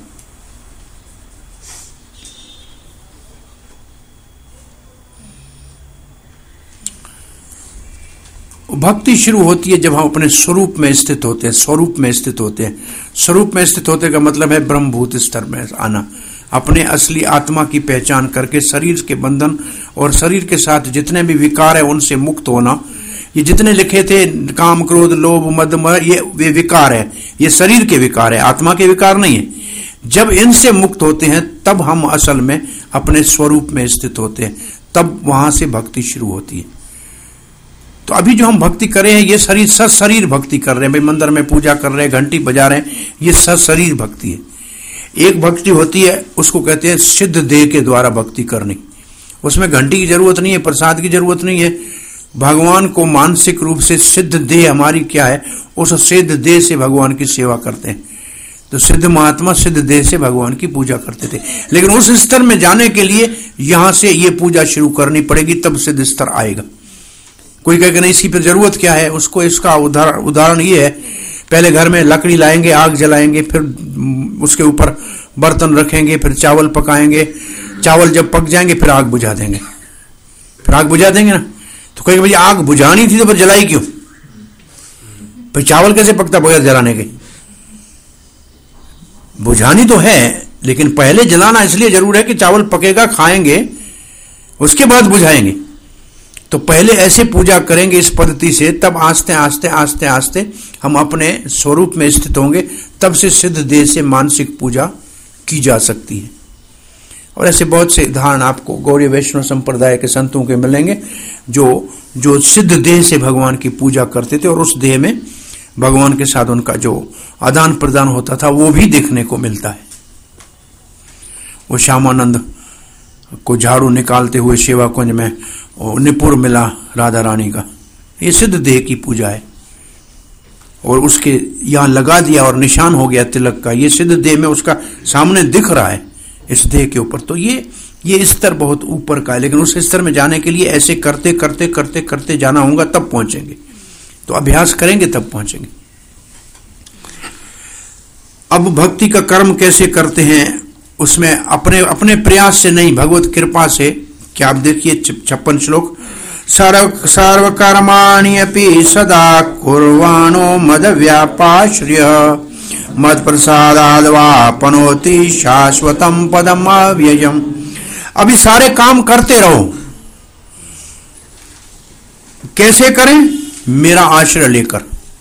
भक्ति शुरू होती है जब हम अपने स्वरूप में स्थित होते हैं। स्वरूप में स्थित होते हैं, स्वरूप में स्थित होते का मतलब है ब्रह्मभूत स्तर में आना, अपने असली आत्मा की पहचान करके शरीर के बंधन और शरीर के साथ जितने भी विकार है उनसे मुक्त होना। ये जितने लिखे थे काम क्रोध लोभ मद ये वे विकार है, ये शरीर के विकार है, आत्मा के विकार नहीं है। जब इनसे मुक्त होते हैं तब हम असल में अपने स्वरूप में स्थित होते हैं, तब वहां से भक्ति शुरू होती है। तो अभी जो हम भक्ति कर रहे हैं ये सशरीर भक्ति कर रहे हैं, भाई मंदिर में पूजा कर रहे हैं, घंटी बजा रहे हैं, ये सशरीर भक्ति है। एक भक्ति होती है उसको कहते हैं सिद्ध देह के द्वारा भक्ति करनी, उसमें घंटी की जरूरत नहीं है, प्रसाद की जरूरत नहीं है। भगवान को मानसिक रूप से सिद्ध देह हमारी क्या है, उस सिद्ध देह से भगवान की सेवा करते हैं। तो सिद्ध महात्मा सिद्ध देह से भगवान की पूजा करते थे, लेकिन उस स्तर में जाने के लिए यहां से ये पूजा शुरू करनी पड़ेगी, तब सिद्ध स्तर आएगा। कोई कहेगा नहीं इसकी पर जरूरत क्या है, उसको इसका उदाहरण ये है, पहले घर में लकड़ी लाएंगे, आग जलाएंगे, फिर उसके ऊपर बर्तन रखेंगे, फिर चावल पकाएंगे, चावल जब पक जाएंगे फिर आग बुझा देंगे, फिर आग बुझा देंगे ना। तो कहेगा भाई आग बुझानी थी तो फिर जलाई क्यों, फिर चावल कैसे पकता बगैर जलाने के? बुझानी तो है, लेकिन पहले जलाना इसलिए जरूर है कि चावल पकेगा, खाएंगे, उसके बाद बुझाएंगे। तो पहले ऐसे पूजा करेंगे इस पद्धति से, तब आस्ते आस्ते आस्ते आस्ते हम अपने स्वरूप में स्थित होंगे, तब से सिद्ध देह से मानसिक पूजा की जा सकती है। और ऐसे बहुत से उदाहरण आपको गौड़ीय वैष्णव संप्रदाय के संतों के मिलेंगे जो सिद्ध देह से भगवान की पूजा करते थे, और उस देह में भगवान के साथ उनका जो आदान प्रदान होता था वो भी देखने को मिलता है। वो श्यामानंद को झाड़ू निकालते हुए सेवा कुंज में निपुर मिला राधा रानी का, ये सिद्ध देह की पूजा है। और उसके यहां लगा दिया और निशान हो गया तिलक का, ये सिद्ध देह में उसका सामने दिख रहा है इस देह के ऊपर। तो ये स्तर बहुत ऊपर का है, लेकिन उस स्तर में जाने के लिए ऐसे करते करते करते करते जाना होगा, तब पहुंचेंगे। तो अभ्यास करेंगे तब पहुंचेंगे। अब भक्ति का कर्म कैसे करते हैं, उसमें अपने प्रयास से नहीं, भगवत कृपा से। क्या आप देखिए 56 श्लोक, सर्वकर्माणि अपि सदा कुर्वाणो मद व्यापाश्रय मद प्रसादाद् वापनोति शाश्वतम पदम अव्ययम्। अभी सारे काम करते रहो। कैसे करें? मेरा आश्रय लेकर,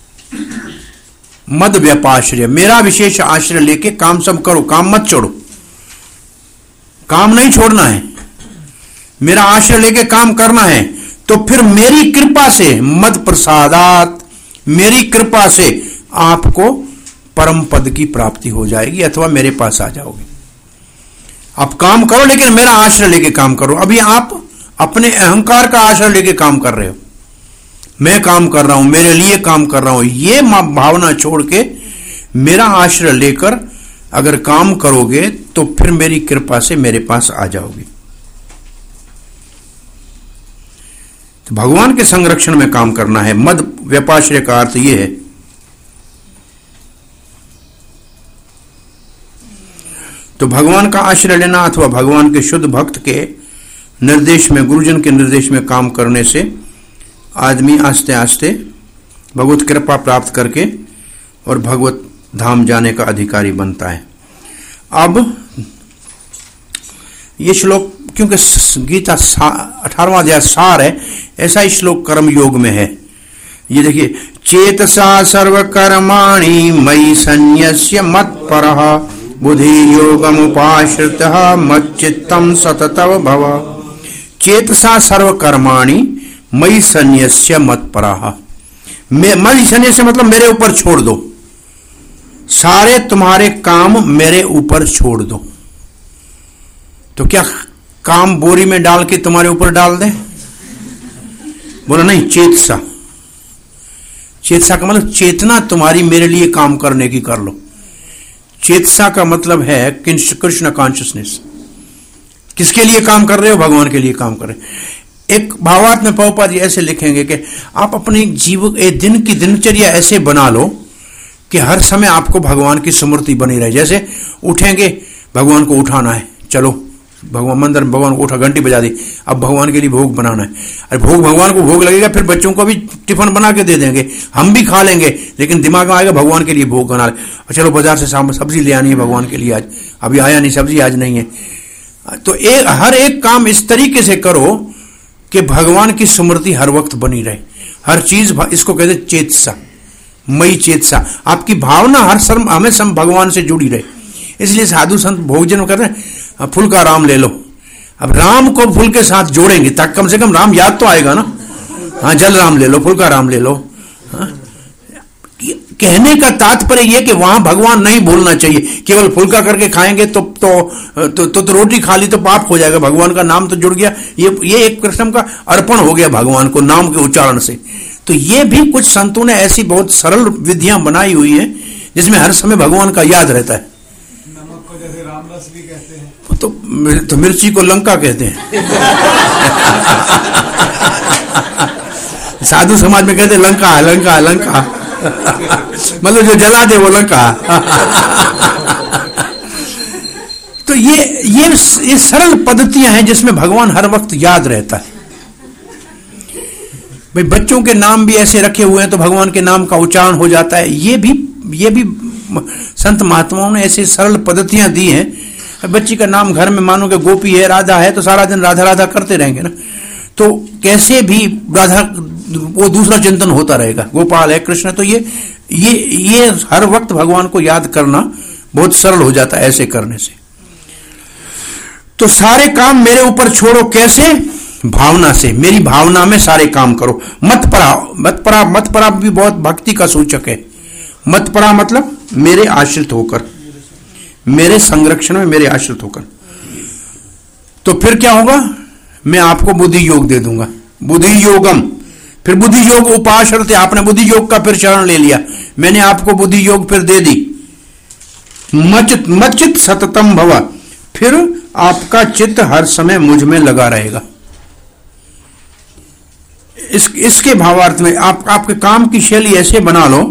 मद व्यापाश्रय, मेरा विशेष आश्रय लेके काम सब करो, काम मत छोड़ो, काम नहीं छोड़ना है, मेरा आश्रय लेके काम करना है। तो फिर मेरी कृपा से, मद प्रसादात, मेरी कृपा से आपको परम पद की प्राप्ति हो जाएगी, अथवा मेरे पास आ जाओगे। आप काम करो लेकिन मेरा आश्रय लेके काम करो। अभी आप अपने अहंकार का आश्रय लेके काम कर रहे हो, मैं काम कर रहा हूं, मेरे लिए काम कर रहा हूं, ये भावना छोड़ के मेरा आश्रय लेकर अगर काम करोगे तो फिर मेरी कृपा से मेरे पास आ जाओगे। तो भगवान के संरक्षण में काम करना है। मद व्यापाश्रय का अर्थ यह है। तो भगवान का आश्रय लेना अथवा भगवान के शुद्ध भक्त के निर्देश में, गुरुजन के निर्देश में काम करने से आदमी आस्ते आस्ते भगवत कृपा प्राप्त करके और भगवत धाम जाने का अधिकारी बनता है। अब ये श्लोक, क्योंकि गीता 18वां अध्याय सार है, ऐसा ही श्लोक कर्म योग में है। ये देखिए, चेतसा सर्व कर्माणि मयि संन्यस्य मत्परः बुद्धि योगम उपाश्रितः मच्चित्तम सततव भव। चेतसा सर्व कर्माणि मयि संन्यस्य मत्परः। मयि संन्यस्य मतलब मेरे ऊपर छोड़ दो, सारे तुम्हारे काम मेरे ऊपर छोड़ दो। तो क्या काम बोरी में डाल के तुम्हारे ऊपर डाल दें? बोला नहीं, चेतसा। चेतसा का मतलब चेतना तुम्हारी मेरे लिए काम करने की कर लो। चेतसा का मतलब है कृष्ण कॉन्शियसनेस। किसके लिए काम कर रहे हो? भगवान के लिए काम कर रहे हो। एक भावार्थ में प्रभुपाद जी ऐसे लिखेंगे कि आप अपने दिन की दिनचर्या ऐसे बना लो कि हर समय आपको भगवान की स्मृति बनी रहे। जैसे उठेंगे, भगवान को उठाना है, चलो भगवान मंदिर में भगवान को उठा, घंटी बजा दी, अब भगवान के लिए भोग बनाना है। अरे भोग, भगवान को भोग लगेगा, फिर बच्चों को भी टिफिन बना के दे देंगे, हम भी खा लेंगे, लेकिन दिमाग में आएगा भगवान के लिए भोग बना ले। चलो बाजार से सब्जी ले आनी है भगवान के लिए, आज अभी आया नहीं, सब्जी आज नहीं है। तो हर एक काम इस तरीके से करो कि भगवान की स्मृति हर वक्त बनी रहे। हर चीज, इसको कहते चेतसा, मई चेतसा। आपकी भावना हर समय हमेशा भगवान से जुड़ी रहे। इसलिए साधु संत भोजन कर रहे हैं, फूल का राम ले लो। अब राम को फूल के साथ जोड़ेंगे ताकि कम से कम राम याद तो आएगा ना। हाँ, जल राम ले लो, फूल का राम ले लो। हाँ? कहने का तात्पर्य यह कि वहां भगवान नहीं भूलना चाहिए। केवल फूल का करके खाएंगे तो रोटी खा ली तो पाप हो जाएगा। भगवान का नाम तो जुड़ गया, ये एक किस्म का अर्पण हो गया भगवान को नाम के उच्चारण से। तो ये भी कुछ संतों ने ऐसी बहुत सरल विधियां बनाई हुई हैं जिसमें हर समय भगवान का याद रहता है। नमक को जैसे रामरस भी कहते हैं, तो मिर्ची को लंका कहते हैं। साधु समाज में कहते हैं लंका, लंका, लंका। मतलब जो जला दे वो लंका। तो ये सरल पद्धतियां हैं जिसमें भगवान हर वक्त याद रहता है। भाई बच्चों के नाम भी ऐसे रखे हुए हैं तो भगवान के नाम का उच्चारण हो जाता है। ये भी संत महात्माओं ने ऐसी सरल पद्धतियां दी हैं। बच्ची का नाम घर में मानो कि गोपी है, राधा है, तो सारा दिन राधा राधा करते रहेंगे ना, तो कैसे भी राधा वो दूसरा चिंतन होता रहेगा, गोपाल है, कृष्ण। तो ये हर वक्त भगवान को याद करना बहुत सरल हो जाता है ऐसे करने से। तो सारे काम मेरे ऊपर छोड़ो, कैसे? भावना से, मेरी भावना में सारे काम करो। मतपरा भी बहुत भक्ति का सूचक है। मतपरा मतलब मेरे आश्रित होकर, मेरे संरक्षण में मेरे आश्रित होकर। तो फिर क्या होगा? मैं आपको बुद्धि योग दे दूंगा, बुद्धि योगम। फिर बुद्धि योग उपाश्रित, आपने बुद्धि योग का फिर शरण ले लिया, मैंने आपको बुद्धि योग फिर दे दी। मच्चित सततम भव, फिर आपका चित्त हर समय मुझ में लगा रहेगा। इसके भावार्थ में आपके काम की शैली ऐसे बना लो।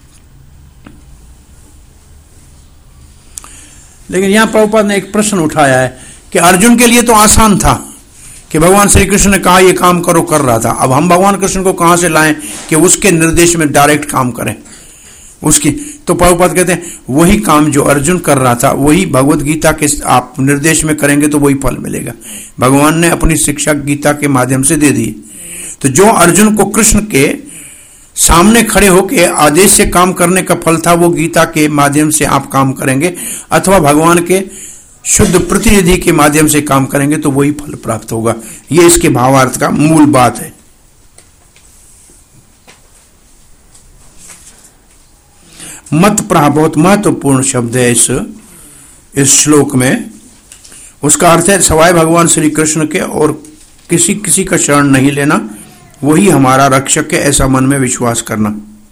लेकिन यहां प्रभुपाद ने एक प्रश्न उठाया है कि अर्जुन के लिए तो आसान था कि भगवान श्री कृष्ण ने कहा ये काम करो, कर रहा था। अब हम भगवान कृष्ण को कहां से लाएं कि उसके निर्देश में डायरेक्ट काम करें उसकी? तो प्रभुपाद कहते हैं वही काम जो अर्जुन कर रहा था वही भगवत गीता के आप निर्देश में करेंगे तो वही फल मिलेगा। भगवान ने अपनी शिक्षा गीता के माध्यम से दे दी। तो जो अर्जुन को कृष्ण के सामने खड़े होकर आदेश से काम करने का फल था वो गीता के माध्यम से आप काम करेंगे अथवा भगवान के शुद्ध प्रतिनिधि के माध्यम से काम करेंगे तो वही फल प्राप्त होगा। ये इसके भावार्थ का मूल बात है। मत प्रहा बहुत महत्वपूर्ण शब्द है इस श्लोक में। उसका अर्थ है सवाए भगवान श्री कृष्ण के और किसी का शरण नहीं लेना, वही हमारा रक्षक है, ऐसा मन में विश्वास करना।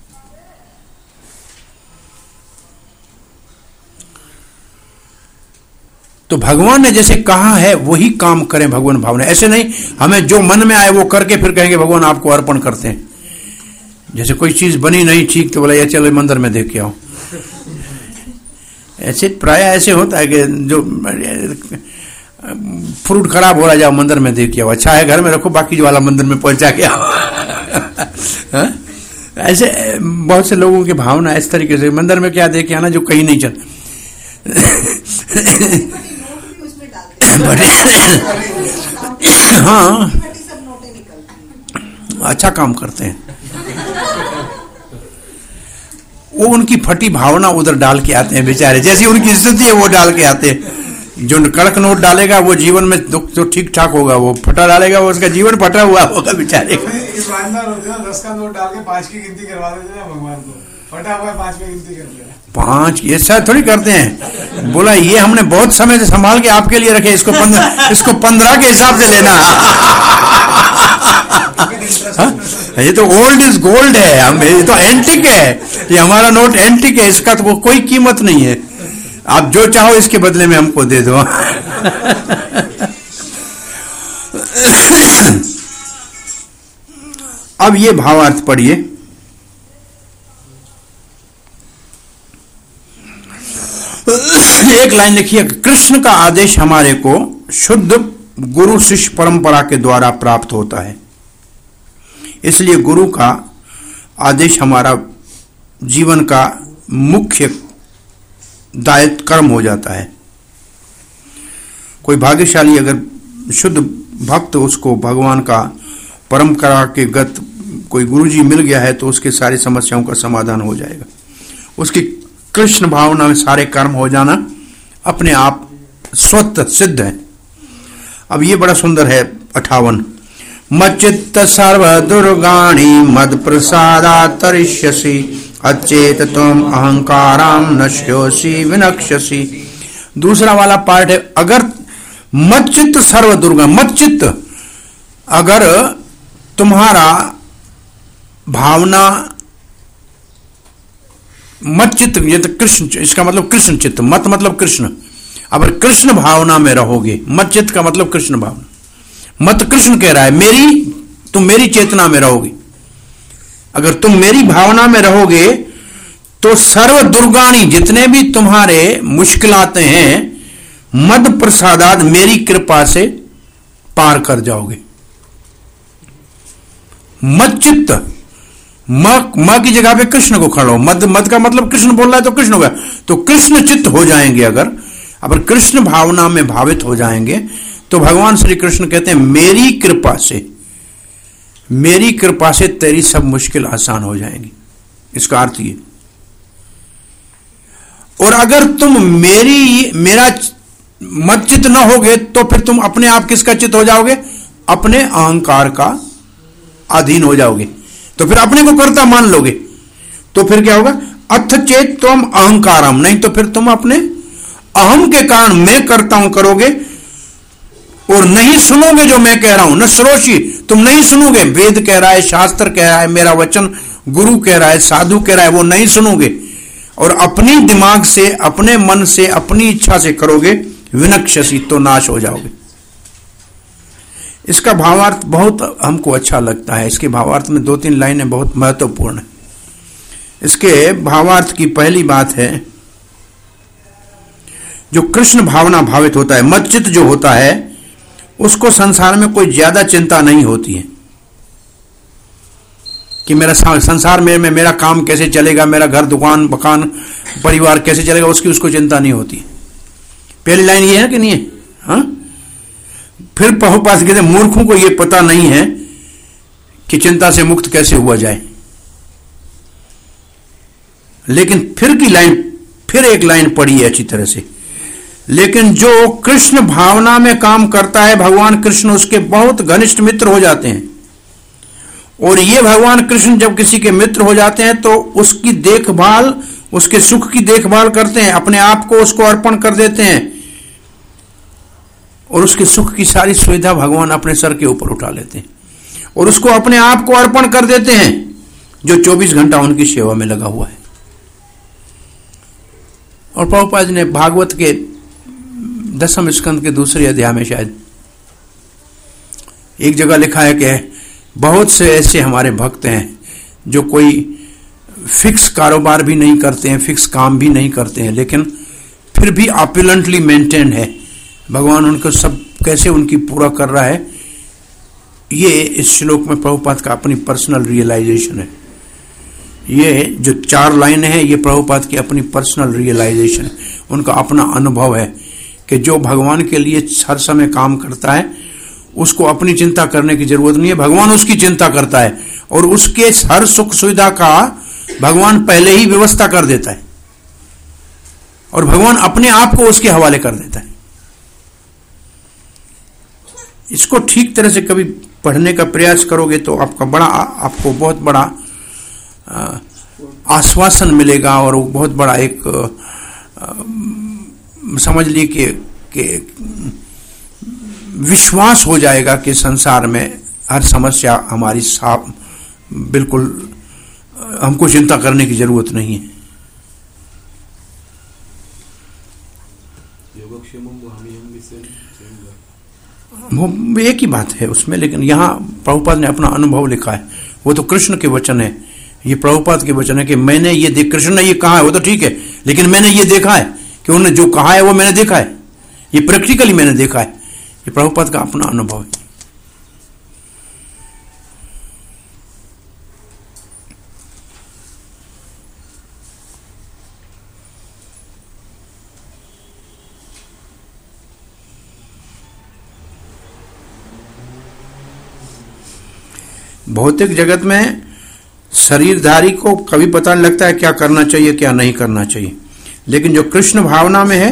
तो भगवान ने जैसे कहा है वही काम करें भगवान भावना। ऐसे नहीं हमें जो मन में आए वो करके फिर कहेंगे भगवान आपको अर्पण करते हैं। जैसे कोई चीज बनी नहीं ठीक तो बोला ये चलो मंदिर में देख के आओ, ऐसे प्राय ऐसे होता है कि जो फ्रूट खराब हो रहा जाओ मंदिर में देख के आओ, अच्छा है घर में रखो, बाकी जो वाला मंदिर में पहुंचा के आओ। ऐसे बहुत से लोगों की भावना इस तरीके से, मंदिर में क्या देख के आना जो कहीं नहीं चल। हाँ, अच्छा काम करते हैं वो, उनकी फटी भावना उधर डाल के आते हैं बेचारे, जैसी उनकी स्थिति है वो डाल के आते हैं। जो कड़क नोट डालेगा वो जीवन में जो ठीक ठाक होगा, वो फटा डालेगा वो उसका जीवन फटा हुआ होगा बेचारे। ईमानदार होते हैं, 10 का नोट डाल के 5 की गिनती करवा देते हैं भगवान को, फटा हुआ 5 में गिनती कर दिया। 5 ये शायद थोड़ी करते हैं, बोला ये हमने बहुत समय से संभाल के आपके लिए रखे, इसको 15 के हिसाब से लेना। ये तो ओल्ड इज गोल्ड है, हम ये तो एंटिक है, ये हमारा नोट एंटिक है, इसका तो कोई कीमत नहीं है, आप जो चाहो इसके बदले में हमको दे दो। अब ये भावार्थ पढ़िए। एक लाइन लिखिए, कृष्ण का आदेश हमारे को शुद्ध गुरु शिष्य परंपरा के द्वारा प्राप्त होता है, इसलिए गुरु का आदेश हमारा जीवन का मुख्य दायित्व कर्म हो जाता है। कोई भाग्यशाली अगर शुद्ध भक्त, उसको भगवान का परंपरा के गत कोई गुरुजी मिल गया है तो उसके सारी समस्याओं का समाधान हो जाएगा। उसकी कृष्ण भावना में सारे कर्म हो जाना अपने आप स्वतः सिद्ध है। अब ये बड़ा सुंदर है 58, मच्चित्त सर्व दुर्गाणि मद प्रसादा तरिष्यसि अचेत तुम अहंकाराम नश्योसि विनक्ष्यसि। दूसरा वाला पार्ट है, अगर मच्चित्त सर्व दुर्गा, मच्चित्त अगर तुम्हारा भावना मच्चित्त, ये तो कृष्ण, इसका मतलब कृष्ण चित्त, मत मतलब कृष्ण, अगर कृष्ण भावना में रहोगे, मच्चित्त का मतलब कृष्ण भावना, मत कृष्ण कह रहा है तुम मेरी चेतना में रहोगे, अगर तुम मेरी भावना में रहोगे तो सर्व दुर्गाणी, जितने भी तुम्हारे मुश्किलातें हैं, मद प्रसादात, मेरी कृपा से पार कर जाओगे। मच्चित्त, म की जगह पे कृष्ण को खड़ो, मद का मतलब कृष्ण बोल रहा है तो कृष्ण होगा, तो कृष्ण चित्त हो जाएंगे। अगर कृष्ण भावना में भावित हो जाएंगे तो भगवान श्री कृष्ण कहते हैं मेरी कृपा से तेरी सब मुश्किल आसान हो जाएंगी। इसका अर्थ ये, और अगर तुम मेरा मत चित्त न होगे तो फिर तुम अपने आप किसका चित्त हो जाओगे? अपने अहंकार का अधीन हो जाओगे, तो फिर अपने को कर्ता मान लोगे, तो फिर क्या होगा? अथ चेत तुम अहंकारम, नहीं तो फिर तुम अपने अहम के कारण मैं करता हूं करोगे और नहीं सुनोगे जो मैं कह रहा हूं। न श्रोषि, तुम नहीं सुनोगे, वेद कह रहा है, शास्त्र कह रहा है, मेरा वचन गुरु कह रहा है, साधु कह रहा है, वो नहीं सुनोगे और अपनी दिमाग से, अपने मन से, अपनी इच्छा से करोगे, विनक्ष्यसि, तो नाश हो जाओगे। इसका भावार्थ बहुत हमको अच्छा लगता है। इसके भावार्थ में 2-3 लाइनें बहुत महत्वपूर्ण है। इसके भावार्थ की पहली बात है, जो कृष्ण भावना भावित होता है, मच्चित जो होता है, उसको संसार में कोई ज्यादा चिंता नहीं होती है कि मेरा संसार में मेरा काम कैसे चलेगा, मेरा घर दुकान मकान परिवार कैसे चलेगा, उसको चिंता नहीं होती। पहली लाइन ये है कि नहीं है? हाँ? फिर पहुपास कहते मूर्खों को यह पता नहीं है कि चिंता से मुक्त कैसे हुआ जाए। लेकिन फिर एक लाइन पढ़ी है अच्छी तरह से, लेकिन जो कृष्ण भावना में काम करता है, भगवान कृष्ण उसके बहुत घनिष्ठ मित्र हो जाते हैं। और ये भगवान कृष्ण जब किसी के मित्र हो जाते हैं तो उसकी देखभाल, उसके सुख की देखभाल करते हैं, अपने आप को उसको अर्पण कर देते हैं और उसके सुख की सारी सुविधा भगवान अपने सर के ऊपर उठा लेते हैं और उसको अपने आप को अर्पण कर देते हैं, जो 24 घंटा उनकी सेवा में लगा हुआ है। और प्रभुपाद ने भागवत के 10वें स्कंद के दूसरे अध्याय में शायद एक जगह लिखा है कि बहुत से ऐसे हमारे भक्त हैं जो कोई फिक्स कारोबार भी नहीं करते हैं, फिक्स काम भी नहीं करते हैं, लेकिन फिर भी ऑपुलेंटली मेंटेन है। भगवान उनको सब कैसे उनकी पूरा कर रहा है, ये इस श्लोक में प्रभुपाद का अपनी पर्सनल रियलाइजेशन है। ये जो 4 लाइन है ये प्रभुपाद की अपनी पर्सनल रियलाइजेशन है, उनका अपना अनुभव है कि जो भगवान के लिए हर समय काम करता है उसको अपनी चिंता करने की जरूरत नहीं है, भगवान उसकी चिंता करता है और उसके हर सुख सुविधा का भगवान पहले ही व्यवस्था कर देता है और भगवान अपने आप को उसके हवाले कर देता है। इसको ठीक तरह से कभी पढ़ने का प्रयास करोगे तो आपको बहुत बड़ा आश्वासन मिलेगा और वो बहुत बड़ा एक समझ लीजिए कि विश्वास हो जाएगा कि संसार में हर समस्या हमारी साफ बिल्कुल, हमको चिंता करने की जरूरत नहीं है। वो एक ही बात है उसमें, लेकिन यहाँ प्रभुपाद ने अपना अनुभव लिखा है। वो तो कृष्ण के वचन है, ये प्रभुपाद के वचन है कि मैंने ये कृष्ण ने ये कहा है वो तो ठीक है, लेकिन मैंने ये देखा है कि उन्होंने जो कहा है वो मैंने देखा है, ये प्रैक्टिकली मैंने देखा है। ये प्रभुपाद का अपना अनुभव है। भौतिक जगत में शरीरधारी को कभी पता नहीं लगता है क्या करना चाहिए क्या नहीं करना चाहिए, लेकिन जो कृष्ण भावना में है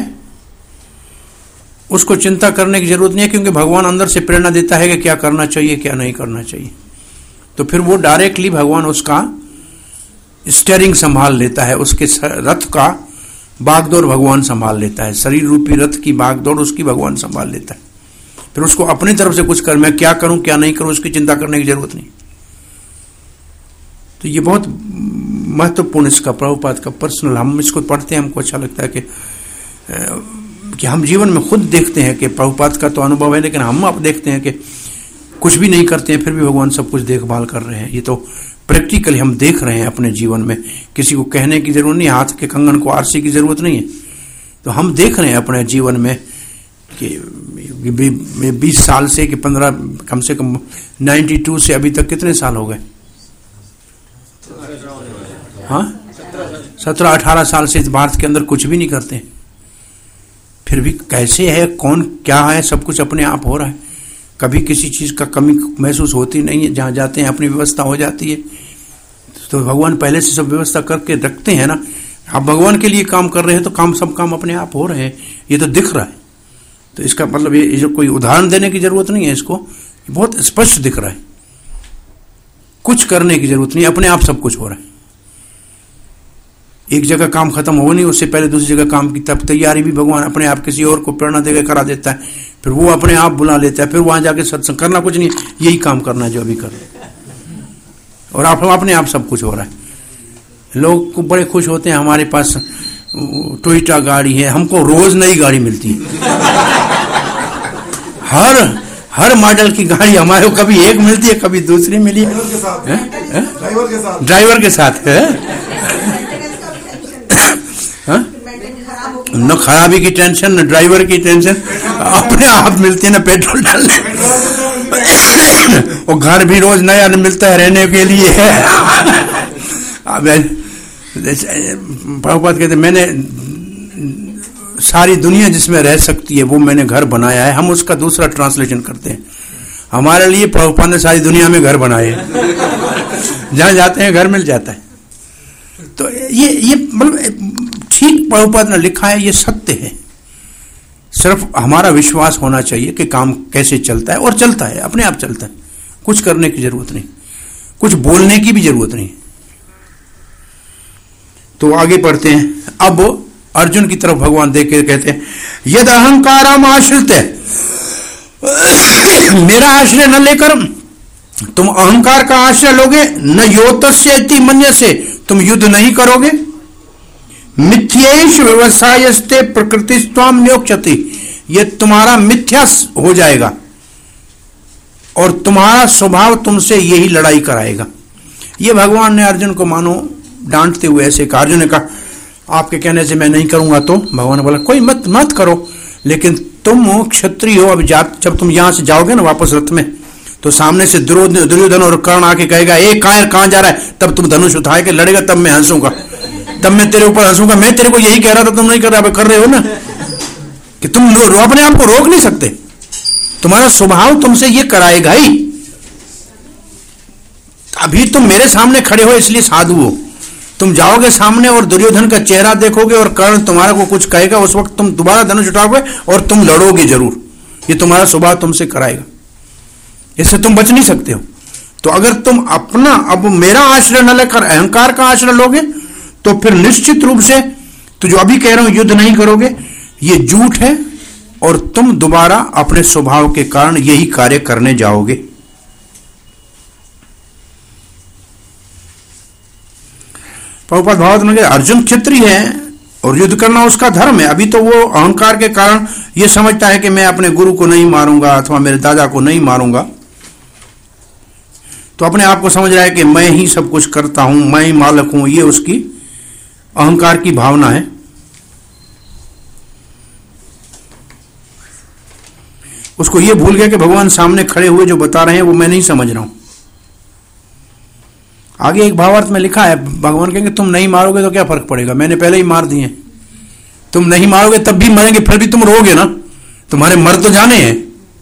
उसको चिंता करने की जरूरत नहीं है, क्योंकि भगवान अंदर से प्रेरणा देता है कि क्या करना चाहिए क्या नहीं करना चाहिए। तो फिर वो डायरेक्टली भगवान उसका स्टीयरिंग संभाल लेता है, उसके रथ का बागडोर भगवान संभाल लेता है, शरीर रूपी रथ की बागडोर उसकी भगवान संभाल लेता है। फिर उसको अपनी तरफ से कुछ कर, मैं क्या करूं क्या नहीं करूं उसकी चिंता करने की जरूरत नहीं। तो ये बहुत महत्वपूर्ण इसका प्रभुपाद का पर्सनल, हम इसको पढ़ते हैं हमको अच्छा लगता है कि हम जीवन में खुद देखते हैं कि प्रभुपाद का तो अनुभव है, लेकिन हम अब देखते हैं कि कुछ भी नहीं करते हैं फिर भी भगवान सब कुछ देखभाल कर रहे हैं। ये तो प्रैक्टिकली हम देख रहे हैं अपने जीवन में, किसी को कहने की जरूरत नहीं, हाथ के कंगन को आरसी की जरूरत नहीं है। तो हम देख रहे हैं अपने जीवन में कि 20 साल से कि 15 कम से कम 92 से अभी तक कितने साल हो गए, हाँ 17-18 साल से इस भारत के अंदर कुछ भी नहीं करते हैं, फिर भी कैसे है कौन क्या है सब कुछ अपने आप हो रहा है। कभी किसी चीज का कमी महसूस होती नहीं है, जहां जाते हैं अपनी व्यवस्था हो जाती है। तो भगवान पहले से सब व्यवस्था करके रखते हैं ना, आप भगवान के लिए काम कर रहे हैं तो सब काम अपने आप हो रहे हैं, ये तो दिख रहा है। तो इसका मतलब ये जो कोई उदाहरण देने की जरूरत नहीं है, इसको बहुत स्पष्ट दिख रहा है, कुछ करने की जरूरत नहीं, अपने आप सब कुछ हो रहा है। एक जगह काम खत्म हो नहीं उससे पहले दूसरी जगह काम की तब तैयारी भी भगवान अपने आप किसी और को प्रेरणा देकर करा देता है, फिर वो अपने आप बुला लेता है, फिर वहां जाके सत्संग करना कुछ नहीं, यही काम करना है जो अभी कर रहे हैं, और आप अपने आप सब कुछ हो रहा है। लोग बड़े खुश होते हैं हमारे पास टोयोटा गाड़ी है, हमको रोज नई गाड़ी मिलती है, हर मॉडल की गाड़ी हमारे को कभी एक मिलती है कभी दूसरी मिली है, ड्राइवर के साथ है न खराबी की टेंशन न ड्राइवर की टेंशन, अपने आप मिलती है ना पेट्रोल डालने, और घर भी रोज नया मिलता है रहने के लिए। प्रभुपाद कहते मैंने सारी दुनिया जिसमें रह सकती है वो मैंने घर बनाया है। हम उसका दूसरा ट्रांसलेशन करते हैं, हमारे लिए प्रभुपाद ने सारी दुनिया में घर बनाए हैं, जहां जाते हैं घर मिल जाता है। तो ये मतलब ठीक प्रभुपाद ने लिखा है, ये सत्य है। सिर्फ हमारा विश्वास होना चाहिए कि काम कैसे चलता है, और चलता है अपने आप चलता है, कुछ करने की जरूरत नहीं, कुछ बोलने की भी जरूरत नहीं। तो आगे पढ़ते हैं। अब अर्जुन की तरफ भगवान देख के कहते हैं यद अहंकारम आश्रित, मेरा आश्रय न लेकर तुम अहंकार का आश्रय लोगे, न योतस्यति मन्यसे, तुम युद्ध नहीं करोगे। मिथ्येष व्यवसायस्ते प्रकृतिस्त्वाम नियोक्ष्यति, ये तुम्हारा मिथ्या हो जाएगा और तुम्हारा स्वभाव तुमसे यही लड़ाई कराएगा। ये भगवान ने अर्जुन को मानो डांटते हुए ऐसे कहा। अर्जुन ने कहा आपके कहने से मैं नहीं करूंगा, तो भगवान ने बोला कोई मत करो, लेकिन तुम क्षत्रिय हो। अब जब तुम यहां से जाओगे ना वापस रथ में, तो सामने से दुर्योधन और कर्ण आके कहेगा कहां जा रहा है, तब तुम धनुष उठाए के लड़ेगा, तब मैं हंसूंगा, तब मैं तेरे ऊपर हंसूंगा। मैं तेरे को यही कह रहा था, तुम नहीं कर रहे हो ना, कि तुम अपने आप को रोक नहीं सकते, तुम्हारा स्वभाव तुमसे ये कराएगा ही। अभी तुम मेरे सामने खड़े हो इसलिए साधु हो, तुम जाओगे सामने और दुर्योधन का चेहरा देखोगे और कर्ण तुम्हारा को कुछ कहेगा, उस वक्त तुम दोबारा धनुष उठाओगे और तुम लड़ोगे जरूर। ये तुम्हारा स्वभाव तुमसे कराएगा, इससे तुम बच नहीं सकते हो। तो अगर तुम अपना अब मेरा आश्रय न लेकर अहंकार का आश्रय लोगे, तो फिर निश्चित रूप से तो जो अभी कह रहा हूं युद्ध नहीं करोगे, ये झूठ है, और तुम दोबारा अपने स्वभाव के कारण यही कार्य करने जाओगे। प्रभुपाद भागवत में अर्जुन क्षत्रिय है और युद्ध करना उसका धर्म है। अभी तो वो अहंकार के कारण ये समझता है कि मैं अपने गुरु को नहीं मारूंगा अथवा मेरे दादा को नहीं मारूंगा, तो अपने आप को समझ रहा है कि मैं ही सब कुछ करता हूं, मैं ही मालिक हूं। ये उसकी अहंकार की भावना है। उसको ये भूल गया कि भगवान सामने खड़े हुए जो बता रहे हैं वो मैं नहीं समझ रहा हूं। आगे एक भावार्थ में लिखा है, भगवान कहेंगे तुम नहीं मारोगे तो क्या फर्क पड़ेगा, मैंने पहले ही मार दिए। तुम नहीं मारोगे तब भी मरेंगे, फिर भी तुम रोगे ना, तुम्हारे मर तो जाने हैं।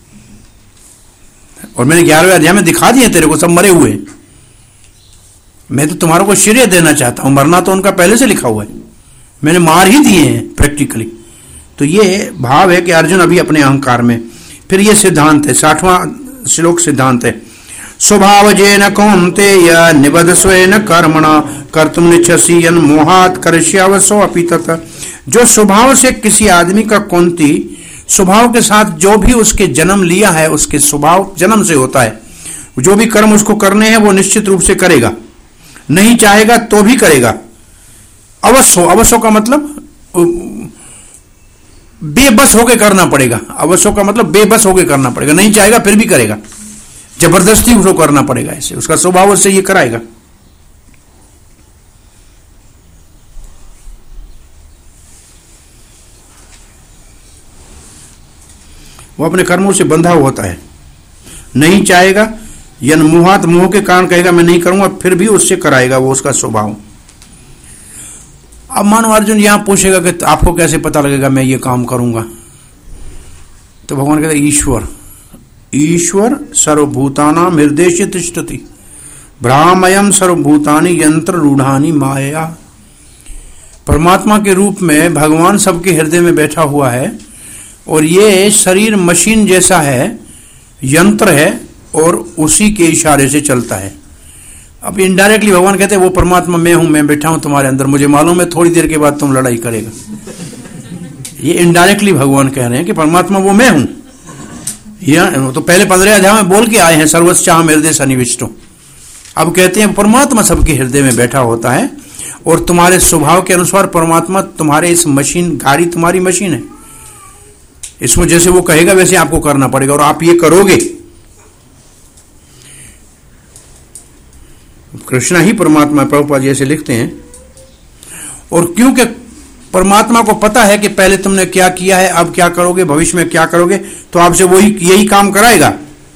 और मैंने 11वें अध्याय में दिखा दिए तेरे को, सब मरे हुए। मैं तो तुम्हारों को श्रेय देना चाहता हूं, मरना तो उनका पहले से लिखा हुआ है, मैंने मार ही दिए हैं प्रैक्टिकली। तो ये भाव है कि अर्जुन अभी अपने अहंकार में। फिर ये सिद्धांत है, 60वां श्लोक सिद्धांत है, स्वभावजेन कौन्तेय निबध्य स्वेन कर्मणा कर्तुम निच्छसि यन् मोहात् करिष्यावसो अपि तत्। जो स्वभाव से किसी आदमी का कौन्ती स्वभाव के साथ जो भी उसके जन्म लिया है, उसके स्वभाव जन्म से होता है, जो भी कर्म उसको करने हैं वो निश्चित रूप से करेगा, नहीं चाहेगा तो भी करेगा। अवश्य का मतलब बेबस होके करना पड़ेगा, अवश्य का मतलब बेबस होके करना पड़ेगा, नहीं चाहेगा फिर भी करेगा, जबरदस्ती उसको करना पड़ेगा, ऐसे उसका स्वभाव उससे ये कराएगा। वो अपने कर्मों से बंधा हुआ होता है, नहीं चाहेगा, यन मोहात मोह के कारण कहेगा मैं नहीं करूंगा, फिर भी उससे कराएगा, वो उसका स्वभाव। अब मानो अर्जुन यहां पूछेगा कि आपको कैसे पता लगेगा मैं ये काम करूंगा, तो भगवान कहते ईश्वर सर्वभूतानां हृदयेषु तिष्ठति भ्रामयम् सर्वभूतानि यंत्र रूढ़ानि माया। परमात्मा के रूप में भगवान सबके हृदय में बैठा हुआ है, और ये शरीर मशीन जैसा है, यंत्र है, और उसी के इशारे से चलता है। अब इनडायरेक्टली भगवान कहते हैं वो परमात्मा मैं हूं, मैं बैठा हूं तुम्हारे अंदर, मुझे मालूम है थोड़ी देर के बाद तुम लड़ाई करेगा। ये इनडायरेक्टली भगवान कह रहे हैं कि परमात्मा वो मैं हूं। तो पहले 15 अध्याय में बोल के आए हैं सर्वस्चाहम् हृदये सन्निविष्टो। अब कहते हैं परमात्मा सबके हृदय में बैठा होता है, और तुम्हारे स्वभाव के अनुसार परमात्मा तुम्हारे इस मशीन, गाड़ी तुम्हारी मशीन है, इसमें जैसे वो कहेगा वैसे आपको करना पड़ेगा, और आप ये करोगे। कृष्णा ही परमात्मा, प्रभुपाद जी ऐसे लिखते हैं। और क्योंकि परमात्मा को पता है कि पहले तुमने क्या किया है, अब क्या करोगे, भविष्य में क्या करोगे, तो आपसे वही यही काम कराएगा।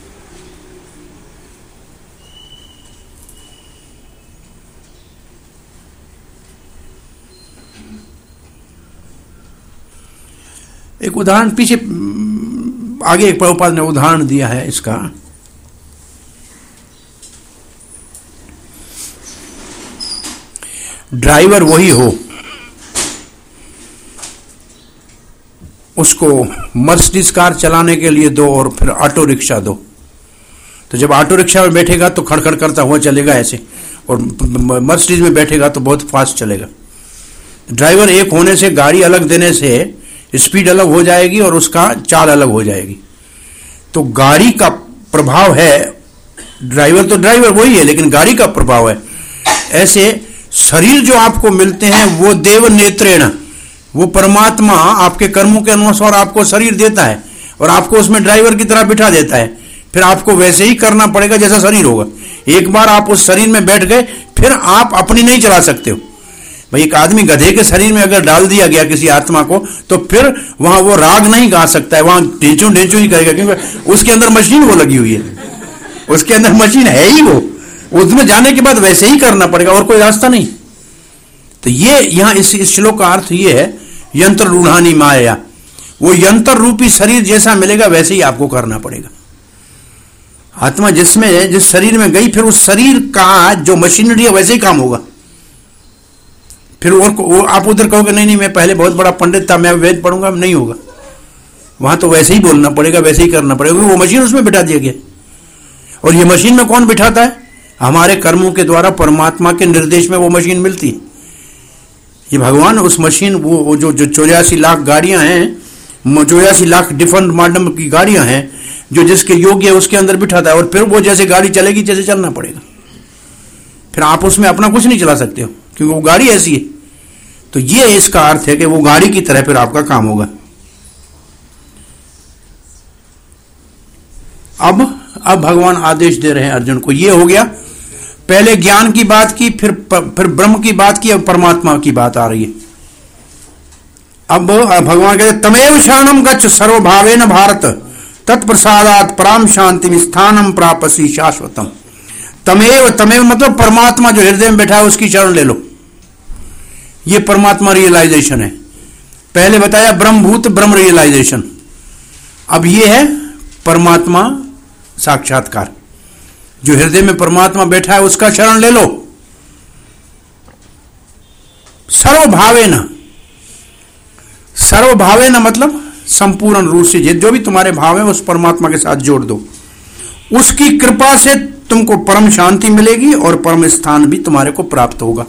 एक उदाहरण पीछे आगे एक प्रभुपाद ने उदाहरण दिया है इसका। ड्राइवर वही हो, उसको मर्सिडीज कार चलाने के लिए दो और फिर ऑटो रिक्शा दो, तो जब ऑटो रिक्शा में बैठेगा तो खड़खड़ करता हुआ चलेगा ऐसे, और मर्सिडीज में बैठेगा तो बहुत फास्ट चलेगा। ड्राइवर एक होने से, गाड़ी अलग देने से स्पीड अलग हो जाएगी और उसका चाल अलग हो जाएगी। तो गाड़ी का प्रभाव है, ड्राइवर तो ड्राइवर वही है, लेकिन गाड़ी का प्रभाव है। ऐसे शरीर जो आपको मिलते हैं वो देव नेत्रेण, वो परमात्मा आपके कर्मों के अनुसार आपको शरीर देता है, और आपको उसमें ड्राइवर की तरह बिठा देता है। फिर आपको वैसे ही करना पड़ेगा जैसा शरीर होगा। एक बार आप उस शरीर में बैठ गए, फिर आप अपनी नहीं चला सकते हो, भाई एक आदमी गधे के शरीर में अगर डाल दिया गया किसी आत्मा को, तो फिर वहां वो राग नहीं गा सकता है, वहां ढेंचू ढेंचू ही करेगा, क्योंकि उसके अंदर मशीन वो लगी हुई है, उसके अंदर मशीन है ही वो, उसमें जाने के बाद वैसे ही करना पड़ेगा और कोई रास्ता नहीं। तो ये यहां इस श्लोक का अर्थ ये है, यंत्र रूढ़ानी माया, वो यंत्र रूपी शरीर जैसा मिलेगा वैसे ही आपको करना पड़ेगा। आत्मा जिसमें जिस शरीर में गई, फिर उस शरीर का जो मशीनरी है वैसे ही काम होगा। फिर वो आप उधर कहोगे नहीं मैं पहले बहुत बड़ा पंडित था, मैं वेद पढ़ूंगा, नहीं होगा। वहां तो वैसे ही बोलना पड़ेगा, वैसे ही करना पड़ेगा, वो मशीन उसमें बिठा दिया गया। और ये मशीन में कौन बिठाता है? हमारे कर्मों के द्वारा परमात्मा के निर्देश में वो मशीन मिलती है। ये भगवान उस मशीन, वो जो 84 लाख गाड़ियां हैं, 84 लाख डिफरेंट मॉडल की गाड़ियां हैं, जो जिसके योग्य है उसके अंदर बिठाता है, और फिर वो जैसे गाड़ी चलेगी जैसे चलना पड़ेगा। फिर आप उसमें अपना कुछ नहीं चला सकते हो, क्योंकि वो गाड़ी ऐसी है। तो ये इसका अर्थ है कि वो गाड़ी की तरह फिर आपका काम होगा। अब भगवान आदेश दे रहे हैं अर्जुन को। ये हो गया, पहले ज्ञान की बात की, फिर ब्रह्म की बात की, अब परमात्मा की बात आ रही है। अब भगवान कहते तमेव शरणम गच्छ सर्वभावेन भारत तत्प्रसादात् पराम शांतिम स्थानम प्रापसी शाश्वतम। तमेव मतलब परमात्मा जो हृदय में बैठा है उसकी शरण ले लो। ये परमात्मा रियलाइजेशन है। पहले बताया ब्रह्मभूत ब्रह्म रियलाइजेशन, अब ये है परमात्मा साक्षात्कार। जो हृदय में परमात्मा बैठा है उसका शरण ले लो। सर्वभावेन, सर्वभावेन मतलब संपूर्ण रूप से जो भी तुम्हारे भाव है उस परमात्मा के साथ जोड़ दो। उसकी कृपा से तुमको परम शांति मिलेगी और परम स्थान भी तुम्हारे को प्राप्त होगा।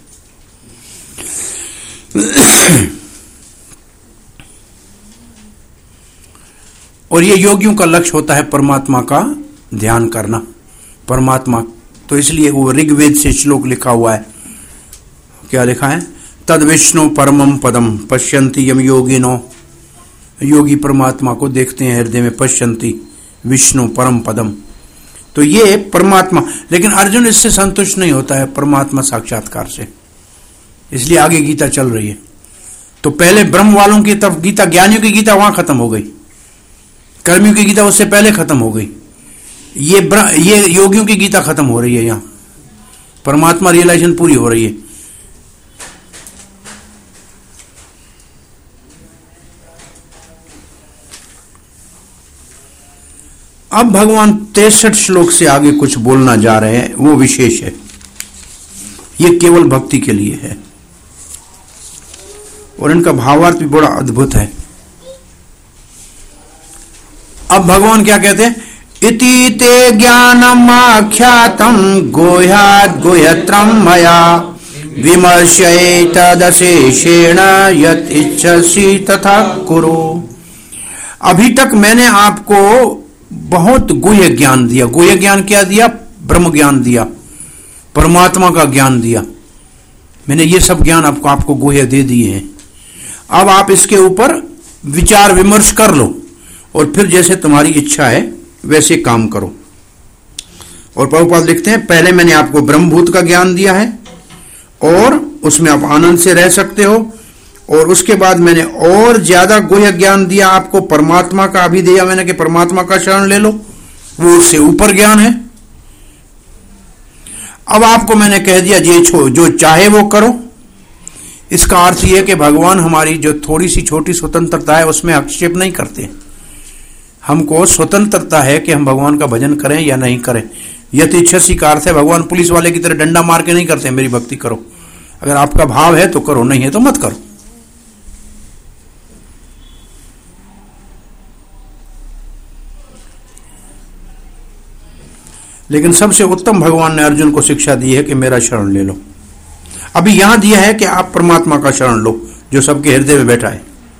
और ये योगियों का लक्ष्य होता है परमात्मा का ध्यान करना। परमात्मा तो इसलिए वो ऋग्वेद से श्लोक लिखा हुआ है। क्या लिखा है? तद विष्णु परमम पदम पश्यन्ति यम योगिनो। योगी परमात्मा को देखते हैं हृदय में, पश्यन्ति विष्णु परम पदम। तो ये परमात्मा, लेकिन अर्जुन इससे संतुष्ट नहीं होता है परमात्मा साक्षात्कार से, इसलिए आगे गीता चल रही है। तो पहले ब्रह्म वालों की तरफ गीता, ज्ञानियों की गीता वहां खत्म हो गई, कर्मियों की गीता उससे पहले खत्म हो गई। ये योगियों की गीता खत्म हो रही है। यहां परमात्मा रियलाइजेशन पूरी हो रही है। अब भगवान 63 श्लोक से आगे कुछ बोलना जा रहे हैं, वो विशेष है, ये केवल भक्ति के लिए है और इनका भावार्थ भी बड़ा अद्भुत है। अब भगवान क्या कहते हैं? इति ते ज्ञानम आख्यातम गोह्यात् गोह्यत्रम मया विमर्शेतदशेषेण यत् इच्छसि तथा कुरु। अभी तक मैंने आपको बहुत गुह्य ज्ञान दिया। गुह्य ज्ञान क्या दिया? ब्रह्म ज्ञान दिया, परमात्मा का ज्ञान दिया। मैंने ये सब ज्ञान आपको गुह्य दे दिए हैं। अब आप इसके ऊपर विचार विमर्श कर लो और फिर जैसे तुम्हारी इच्छा है वैसे काम करो। और प्रभुपाद लिखते हैं, पहले मैंने आपको ब्रह्मभूत का ज्ञान दिया है और उसमें आप आनंद से रह सकते हो, और उसके बाद मैंने और ज्यादा गुह्य ज्ञान दिया आपको, परमात्मा का अभी दिया मैंने कि परमात्मा का शरण ले लो, वो उससे ऊपर ज्ञान है। अब आपको मैंने कह दिया जो चाहे वो करो। इसका अर्थ यह है कि भगवान हमारी जो थोड़ी सी छोटी स्वतंत्रता है उसमें हस्तक्षेप नहीं करते। हमको स्वतंत्रता है कि हम भगवान का भजन करें या नहीं करें। यत इच्छसी का अर्थ है भगवान पुलिस वाले की तरह डंडा मार के नहीं करते, मेरी भक्ति करो। अगर आपका भाव है तो करो, नहीं है तो मत करो। लेकिन सबसे उत्तम भगवान ने अर्जुन को शिक्षा दी है कि मेरा शरण ले लो। अभी यहां दिया है कि आप परमात्मा का शरण लो जो सबके हृदय में बैठा है।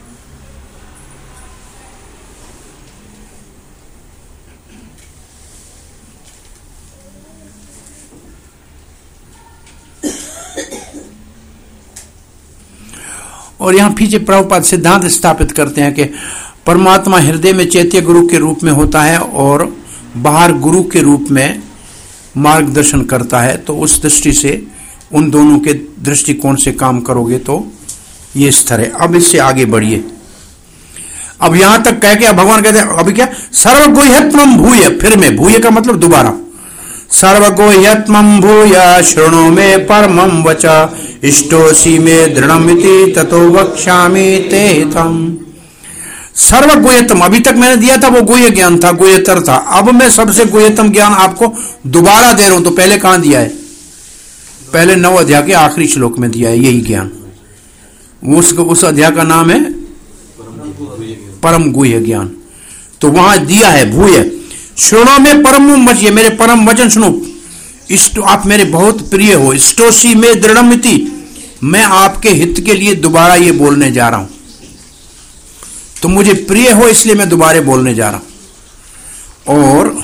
और यहां पीछे प्रभुपाद सिद्धांत स्थापित करते हैं कि परमात्मा हृदय में चैत्य गुरु के रूप में होता है और बाहर गुरु के रूप में मार्गदर्शन करता है। तो उस दृष्टि से उन दोनों के दृष्टिकोण से काम करोगे तो ये स्तर है। अब इससे आगे बढ़िए। अब यहां तक कह के अब भगवान कहते हैं अभी क्या, सर्वगुह्यत्मं भूय, फिर में भूय का मतलब दोबारा, सर्वगुह्यत्मं भूय शृणु मे परमं वचा इष्टोसी मे दृढ़मिति ततो वक्ष्यामि ते हितम्। सर्वगुह्यतम, अभी तक मैंने दिया था वो गुह्य ज्ञान था, गुह्यतर था। अब मैं सबसे गुह्यतम ज्ञान आपको दोबारा दे रहा हूं। तो पहले कहां दिया है? पहले 9 अध्याय के आखिरी श्लोक में दिया है यही ज्ञान। उस अध्याय का नाम है परम गुह्य ज्ञान। तो वहां दिया है भूय शृणो में परम वच, ये मेरे परम वचन सुनो। इष्ट, आप मेरे बहुत प्रिय हो। इष्टोसी में दृढ़मिति, मैं आपके हित के लिए दोबारा ये बोलने जा रहा हूं। तुम मुझे प्रिय हो इसलिए मैं दोबारा बोलने जा रहा हूं। और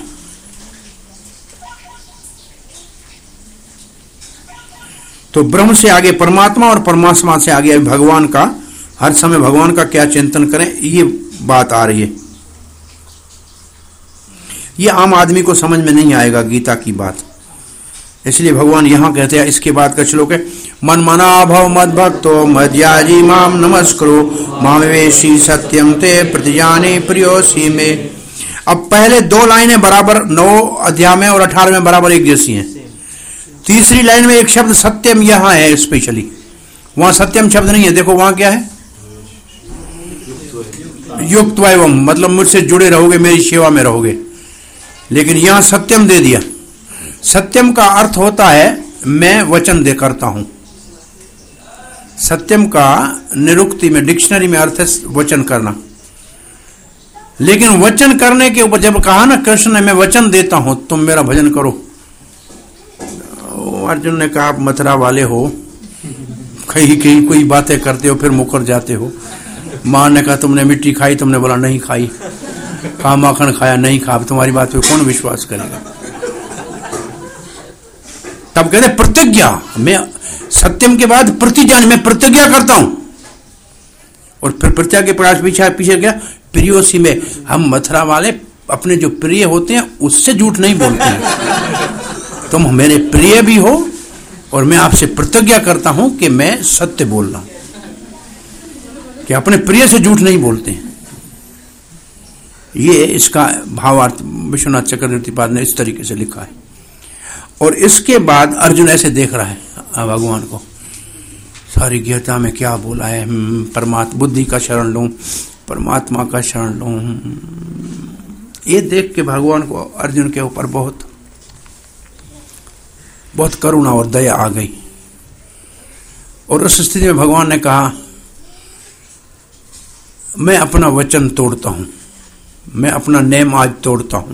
तो ब्रह्म से आगे परमात्मा और परमात्मा से आगे भगवान का, हर समय भगवान का क्या चिंतन करें, ये बात आ रही है। ये आम आदमी को समझ में नहीं आएगा गीता की बात, इसलिए भगवान यहां कहते हैं। इसके बाद का श्लोक है, मन मना भव मद भक्तो मद्याजी माम नमस्कुरु मामेवेशी सत्यम ते प्रतिजाने प्रियोसी में। अब पहले 2 लाइनें बराबर 9 अध्याय में और 18 में बराबर एक जैसी हैं। तीसरी लाइन में एक शब्द सत्यम यहां है स्पेशली, वहां सत्यम शब्द नहीं है। देखो वहां क्या है, युक्त एवं, मतलब मुझसे जुड़े रहोगे, मेरी सेवा में रहोगे। लेकिन यहां सत्यम दे दिया। सत्यम का अर्थ होता है मैं वचन दे करता हूं। सत्यम का निरुक्ति में, डिक्शनरी में अर्थ है वचन करना। लेकिन वचन करने के ऊपर जब कहा ना कृष्ण ने मैं वचन देता हूं तुम मेरा भजन करो, अर्जुन ने कहा आप मथुरा वाले हो, कहीं कहीं कोई बातें करते हो फिर मुकर जाते हो। मां ने कहा तुमने मिट्टी खाई, तुमने बोला नहीं खाई। कहा माखन खाया, नहीं खा। तुम्हारी बात पे कौन विश्वास करेगा? तब कहते प्रतिज्ञा, मैं सत्यम के बाद प्रतिज्ञा, मैं प्रतिज्ञा करता हूं। और फिर प्रतिज्ञा के प्रयास पीछे क्या, प्रियोसी में, हम मथुरा वाले अपने जो प्रिय होते हैं उससे झूठ नहीं बोलते हैं। तुम मेरे प्रिय भी हो और मैं आपसे प्रतिज्ञा करता हूं कि मैं सत्य बोल रहा हूं, कि अपने प्रिय से झूठ नहीं बोलते हैं। ये इसका भावार्थ विश्वनाथ चक्रवर्ती पाद ने इस तरीके से लिखा है। और इसके बाद अर्जुन ऐसे देख रहा है भगवान को, सारी गीता में क्या बोला है, परमात्मा बुद्धि का शरण लूं, परमात्मा का शरण लूं। ये देख के भगवान को अर्जुन के ऊपर बहुत करुणा और दया आ गई। और उस स्थिति में भगवान ने कहा मैं अपना वचन तोड़ता हूं, मैं अपना नेम आज तोड़ता हूं।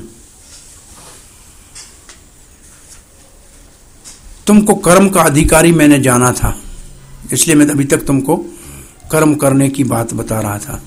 तुमको कर्म का अधिकारी मैंने जाना था, इसलिए मैं अभी तक तुमको कर्म करने की बात बता रहा था।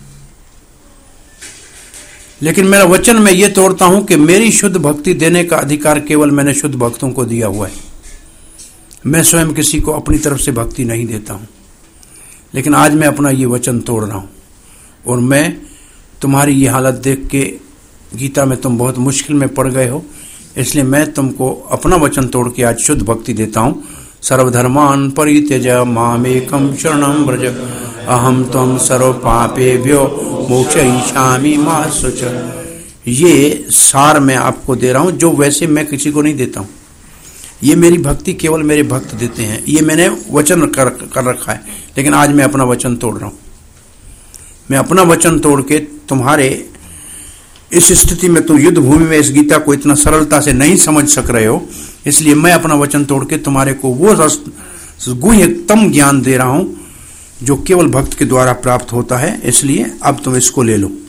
लेकिन मेरा वचन मैं ये तोड़ता हूं कि मेरी शुद्ध भक्ति देने का अधिकार केवल मैंने शुद्ध भक्तों को दिया हुआ है। मैं स्वयं किसी को अपनी तरफ से भक्ति नहीं देता हूं। लेकिन आज मैं अपना ये वचन तोड़ रहा हूं। और मैं तुम्हारी ये हालत देख के, गीता में तुम बहुत मुश्किल में पड़ गए हो, इसलिए मैं तुमको अपना वचन तोड़ के आज शुद्ध भक्ति देता हूं। सर्वधर्मान परित्यज मामेकं शरणं व्रज अहम त्वं सर्व पापेभ्यो मोक्षयिष्यामि मा शुच। ये सार मैं आपको दे रहा हूं जो वैसे मैं किसी को नहीं देता हूं। ये मेरी भक्ति केवल मेरे भक्त देते हैं, ये मैंने वचन कर रखा है। लेकिन आज मैं अपना वचन तोड़ रहा हूं। मैं अपना वचन तोड़ के तुम्हारे इस स्थिति में, तुम युद्ध भूमि में इस गीता को इतना सरलता से नहीं समझ सक रहे हो, इसलिए मैं अपना वचन तोड़ के तुम्हारे को वो गुह्यतम ज्ञान दे रहा हूं जो केवल भक्त के द्वारा प्राप्त होता है। इसलिए अब तुम इसको ले लो।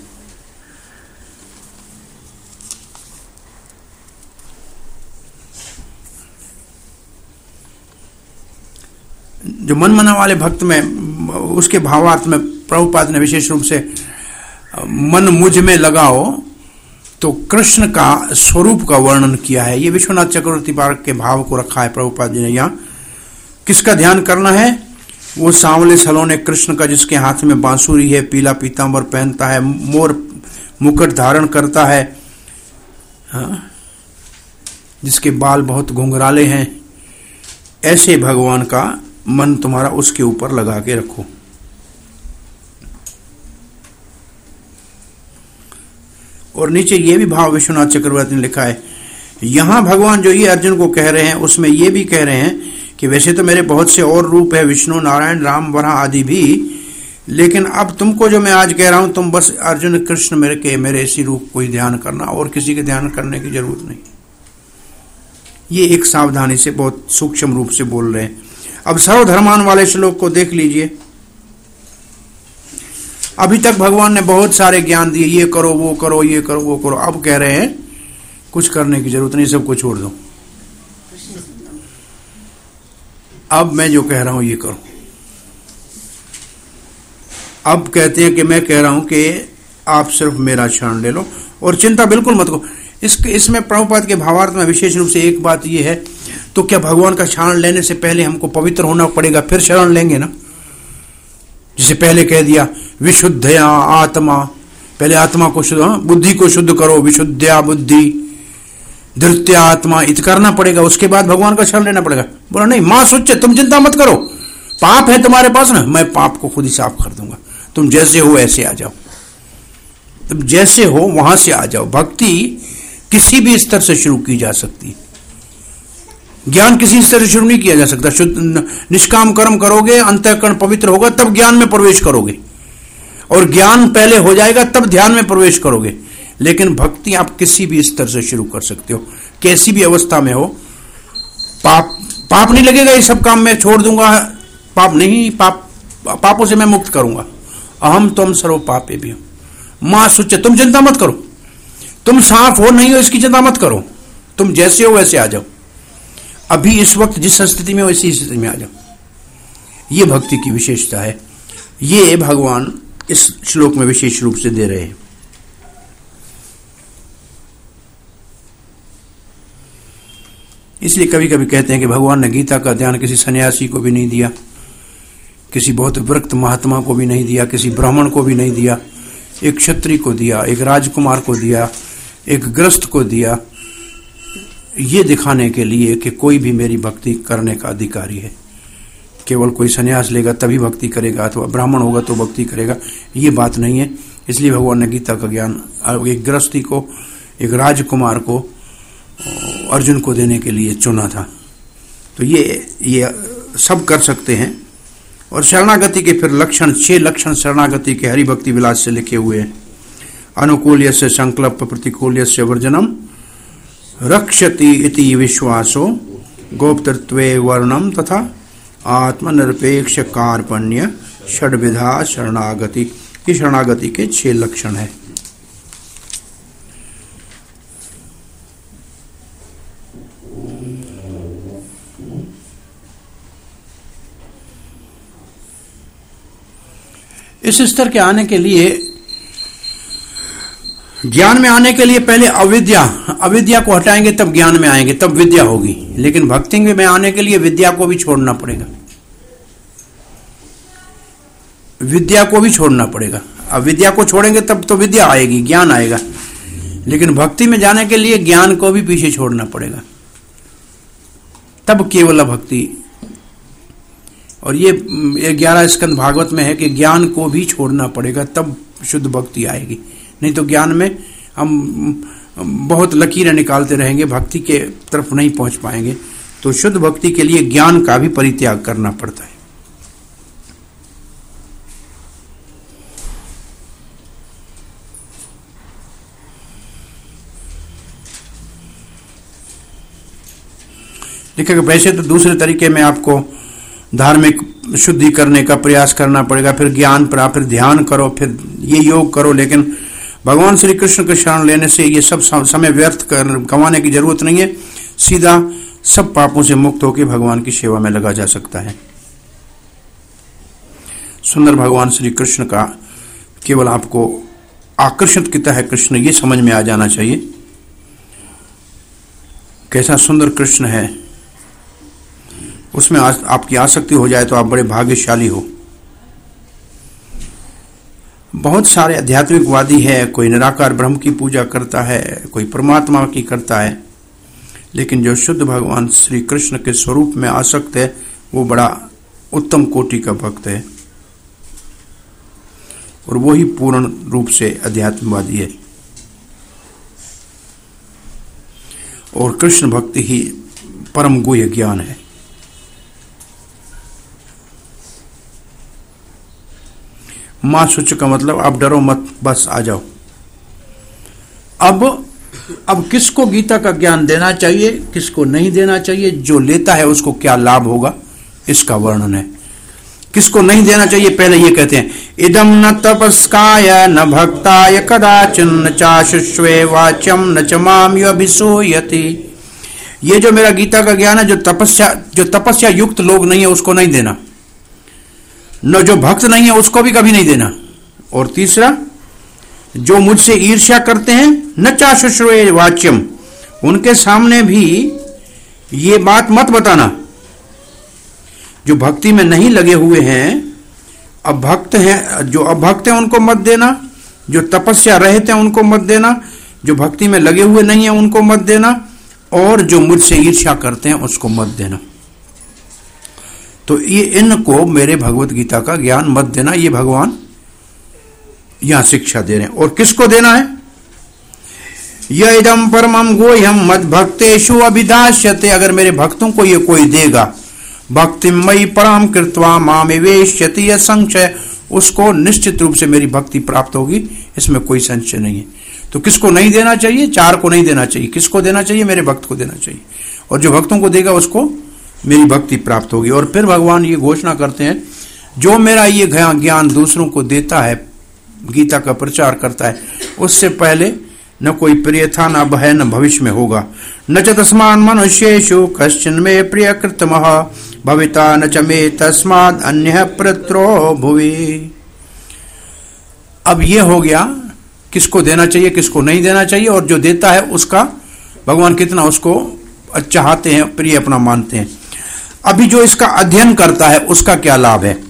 जो मन मना वाले भक्त में, उसके भावार्थ में प्रभुपाद ने विशेष रूप से मन मुझ में लगाओ तो कृष्ण का स्वरूप का वर्णन किया है। ये विश्वनाथ चक्रवर्ती पार्क के भाव को रखा है प्रभुपाद जी ने। यहाँ किसका ध्यान करना है? वो सांवले सलोने कृष्ण का, जिसके हाथ में बांसुरी है, पीला पीतांबर पहनता है, मोर मुकुट धारण करता है, जिसके बाल बहुत घुंघराले हैं, ऐसे भगवान का मन तुम्हारा उसके ऊपर लगा के रखो। और नीचे ये भी भाव विश्वनाथ चक्रवर्ती ने लिखा है, यहां भगवान जो ये अर्जुन को कह रहे हैं उसमें ये भी कह रहे हैं कि वैसे तो मेरे बहुत से और रूप है, विष्णु, नारायण, राम, वराह आदि भी, लेकिन अब तुमको जो मैं आज कह रहा हूं, तुम बस अर्जुन कृष्ण मेरे इसी रूप को ही ध्यान करना, और किसी के ध्यान करने की जरूरत नहीं। ये एक सावधानी से बहुत सूक्ष्म रूप से बोल रहे हैं। अब सर्वधर्मान वाले श्लोक को देख लीजिए। अभी तक भगवान ने बहुत सारे ज्ञान दिए, ये करो वो करो ये करो वो करो। अब कह रहे हैं कुछ करने की जरूरत नहीं, सबको छोड़ दो, अब मैं जो कह रहा हूं ये करो। अब कहते हैं कि मैं कह रहा हूं कि आप सिर्फ मेरा शरण ले लो और चिंता बिल्कुल मत करो। इसमें प्रभुपाद के भावार्थ में विशेष रूप से एक बात यह है, तो क्या भगवान का शरण लेने से पहले हमको पवित्र होना पड़ेगा फिर शरण लेंगे ना? जिसे पहले कह दिया विशुद्धया आत्मा, पहले आत्मा को शुद्ध, बुद्धि को शुद्ध करो, विशुद्धया बुद्धि धृत्या आत्मा, इत करना पड़ेगा, उसके बाद भगवान का शरण लेना पड़ेगा। बोला नहीं, मां सुच्चे, तुम चिंता मत करो, पाप है तुम्हारे पास ना, मैं पाप को खुद ही साफ कर दूंगा, तुम जैसे हो ऐसे आ जाओ, तुम जैसे हो वहां से आ जाओ। भक्ति किसी भी स्तर से शुरू की जा सकती है, ज्ञान किसी स्तर से शुरू नहीं किया जा सकता। शुद्ध निष्काम कर्म करोगे, अंतःकरण पवित्र होगा, तब ज्ञान में प्रवेश करोगे, और ज्ञान पहले हो जाएगा तब ध्यान में प्रवेश करोगे। लेकिन भक्ति आप किसी भी स्तर से शुरू कर सकते हो, कैसी भी अवस्था में हो। पाप नहीं लगेगा, ये सब काम मैं छोड़ दूंगा, पाप नहीं, पापों से मैं मुक्त करूंगा। अहम तुम सर्व पापे भी हो, मां सुच्चे, तुम चिंता मत करो, तुम साफ हो नहीं हो इसकी चिंता मत करो, तुम जैसे हो वैसे आ जाओ, अभी इस वक्त जिस स्थिति में हो इसी स्थिति में आ जाओ। ये भक्ति की विशेषता है, ये भगवान इस श्लोक में विशेष रूप से दे रहे हैं। इसलिए कभी कभी कहते हैं कि भगवान ने गीता का ध्यान किसी सन्यासी को भी नहीं दिया, किसी बहुत विरक्त महात्मा को भी नहीं दिया, किसी ब्राह्मण को भी नहीं दिया, एक क्षत्रिय को दिया, एक राजकुमार को दिया, एक गृहस्थ को दिया, ये दिखाने के लिए कि कोई भी मेरी भक्ति करने का अधिकारी है। केवल कोई सन्यास लेगा तभी भक्ति करेगा, अथवा ब्राह्मण होगा तो भक्ति करेगा, ये बात नहीं है। इसलिए भगवान ने गीता का ज्ञान एक गृहस्थी को, एक राजकुमार को, अर्जुन को देने के लिए चुना था। तो ये सब कर सकते हैं। और शरणागति के फिर लक्षण, 6 लक्षण शरणागति के हरि भक्ति विलास से लिखे हुए हैं। अनुकूल्यस्य संकल्प प्रतिकूल्यस्य वर्जनम रक्षति इति विश्वासो गोप्तृत्वे वर्णम तथा आत्मनिरपेक्ष कार्पण्य षड्विधा शरणागति। ये शरणागति के 6 लक्षण है। इस स्तर के आने के लिए, ज्ञान में आने के लिए पहले अविद्या को हटाएंगे तब ज्ञान में आएंगे, तब विद्या होगी। लेकिन भक्ति में आने के लिए विद्या को भी छोड़ना पड़ेगा, विद्या को भी छोड़ना पड़ेगा। अविद्या को छोड़ेंगे तब तो विद्या आएगी, ज्ञान आएगा। लेकिन भक्ति में जाने के लिए ज्ञान को भी पीछे छोड़ना पड़ेगा, तब केवल भक्ति। और ये 11 स्कंद भागवत में है कि ज्ञान को भी छोड़ना पड़ेगा तब शुद्ध भक्ति आएगी। नहीं तो ज्ञान में हम बहुत लकीरें निकालते रहेंगे, भक्ति के तरफ नहीं पहुंच पाएंगे। तो शुद्ध भक्ति के लिए ज्ञान का भी परित्याग करना पड़ता है। देखिए, वैसे तो दूसरे तरीके में आपको धार्मिक शुद्धि करने का प्रयास करना पड़ेगा, फिर ज्ञान प्राप्त, फिर ध्यान करो, फिर ये योग करो। लेकिन भगवान श्री कृष्ण के शरण लेने से ये सब समय व्यर्थ गंवाने की जरूरत नहीं है, सीधा सब पापों से मुक्त होकर भगवान की सेवा में लगा जा सकता है। सुंदर भगवान श्री कृष्ण का केवल आपको आकर्षित कितना है कृष्ण, ये समझ में आ जाना चाहिए। कैसा सुंदर कृष्ण है, उसमें आपकी आसक्ति हो जाए तो आप बड़े भाग्यशाली हो। बहुत सारे आध्यात्मिकवादी है, कोई निराकार ब्रह्म की पूजा करता है, कोई परमात्मा की करता है, लेकिन जो शुद्ध भगवान श्री कृष्ण के स्वरूप में आसक्त है वो बड़ा उत्तम कोटि का भक्त है और वो ही पूर्ण रूप से अध्यात्मवादी है। और कृष्ण भक्ति ही परम गुह्य ज्ञान है। मां सुच का मतलब आप डरो मत, बस आ जाओ। अब किसको गीता का ज्ञान देना चाहिए, किसको नहीं देना चाहिए, जो लेता है उसको क्या लाभ होगा, इसका वर्णन है। किसको नहीं देना चाहिए, पहले ये कहते हैं इदम न तपस्काय न भक्ताय कदाचन न चाशुष्वे वाच्यम न च माम अभिसूयति। ये जो मेरा गीता का ज्ञान है, जो तपस्या युक्त लोग नहीं है उसको नहीं देना, न जो भक्त नहीं है उसको भी कभी नहीं देना। और तीसरा, जो मुझसे ईर्ष्या करते हैं न चाशुष्वे वाच्यम, उनके सामने भी ये बात मत बताना। जो भक्ति में नहीं लगे हुए हैं, अभक्त हैं, जो अभक्त हैं उनको मत देना, जो तपस्या रहित हैं उनको मत देना, जो भक्ति में लगे हुए नहीं हैं उनको मत देना, और जो मुझसे ईर्ष्या करते हैं उसको मत देना। तो ये इनको मेरे भगवत गीता का ज्ञान मत देना, ये भगवान यहां शिक्षा दे रहे हैं। और किसको देना है, यह इदम परमम गोह्यम मद भक्तेषु अभिदास्यते। अगर मेरे भक्तों को ये कोई देगा, भक्ति मई परम कृत्वा मामेवेश्यति असंशय, उसको निश्चित रूप से मेरी भक्ति प्राप्त होगी, इसमें कोई संशय नहीं है। तो किसको नहीं देना चाहिए, चार को नहीं देना चाहिए। किसको देना चाहिए, मेरे भक्त को देना चाहिए, और जो भक्तों को देगा उसको मेरी भक्ति प्राप्त होगी। और फिर भगवान ये घोषणा करते हैं, जो मेरा ये ज्ञान दूसरों को देता है, गीता का प्रचार करता है, उससे पहले न कोई प्रिय था, न अब है, न भविष्य में होगा। न च तस्मान् मनुष्येषु कश्चिन् मे प्रियकृतमः भविता न च मे तस्माद् अन्यः प्रत्रो भुवि। अब ये हो गया किसको देना चाहिए, किसको नहीं देना चाहिए, और जो देता है उसका भगवान कितना उसको चाहते हैं, प्रिय अपना मानते हैं। अभी जो इसका अध्ययन करता है उसका क्या लाभ है।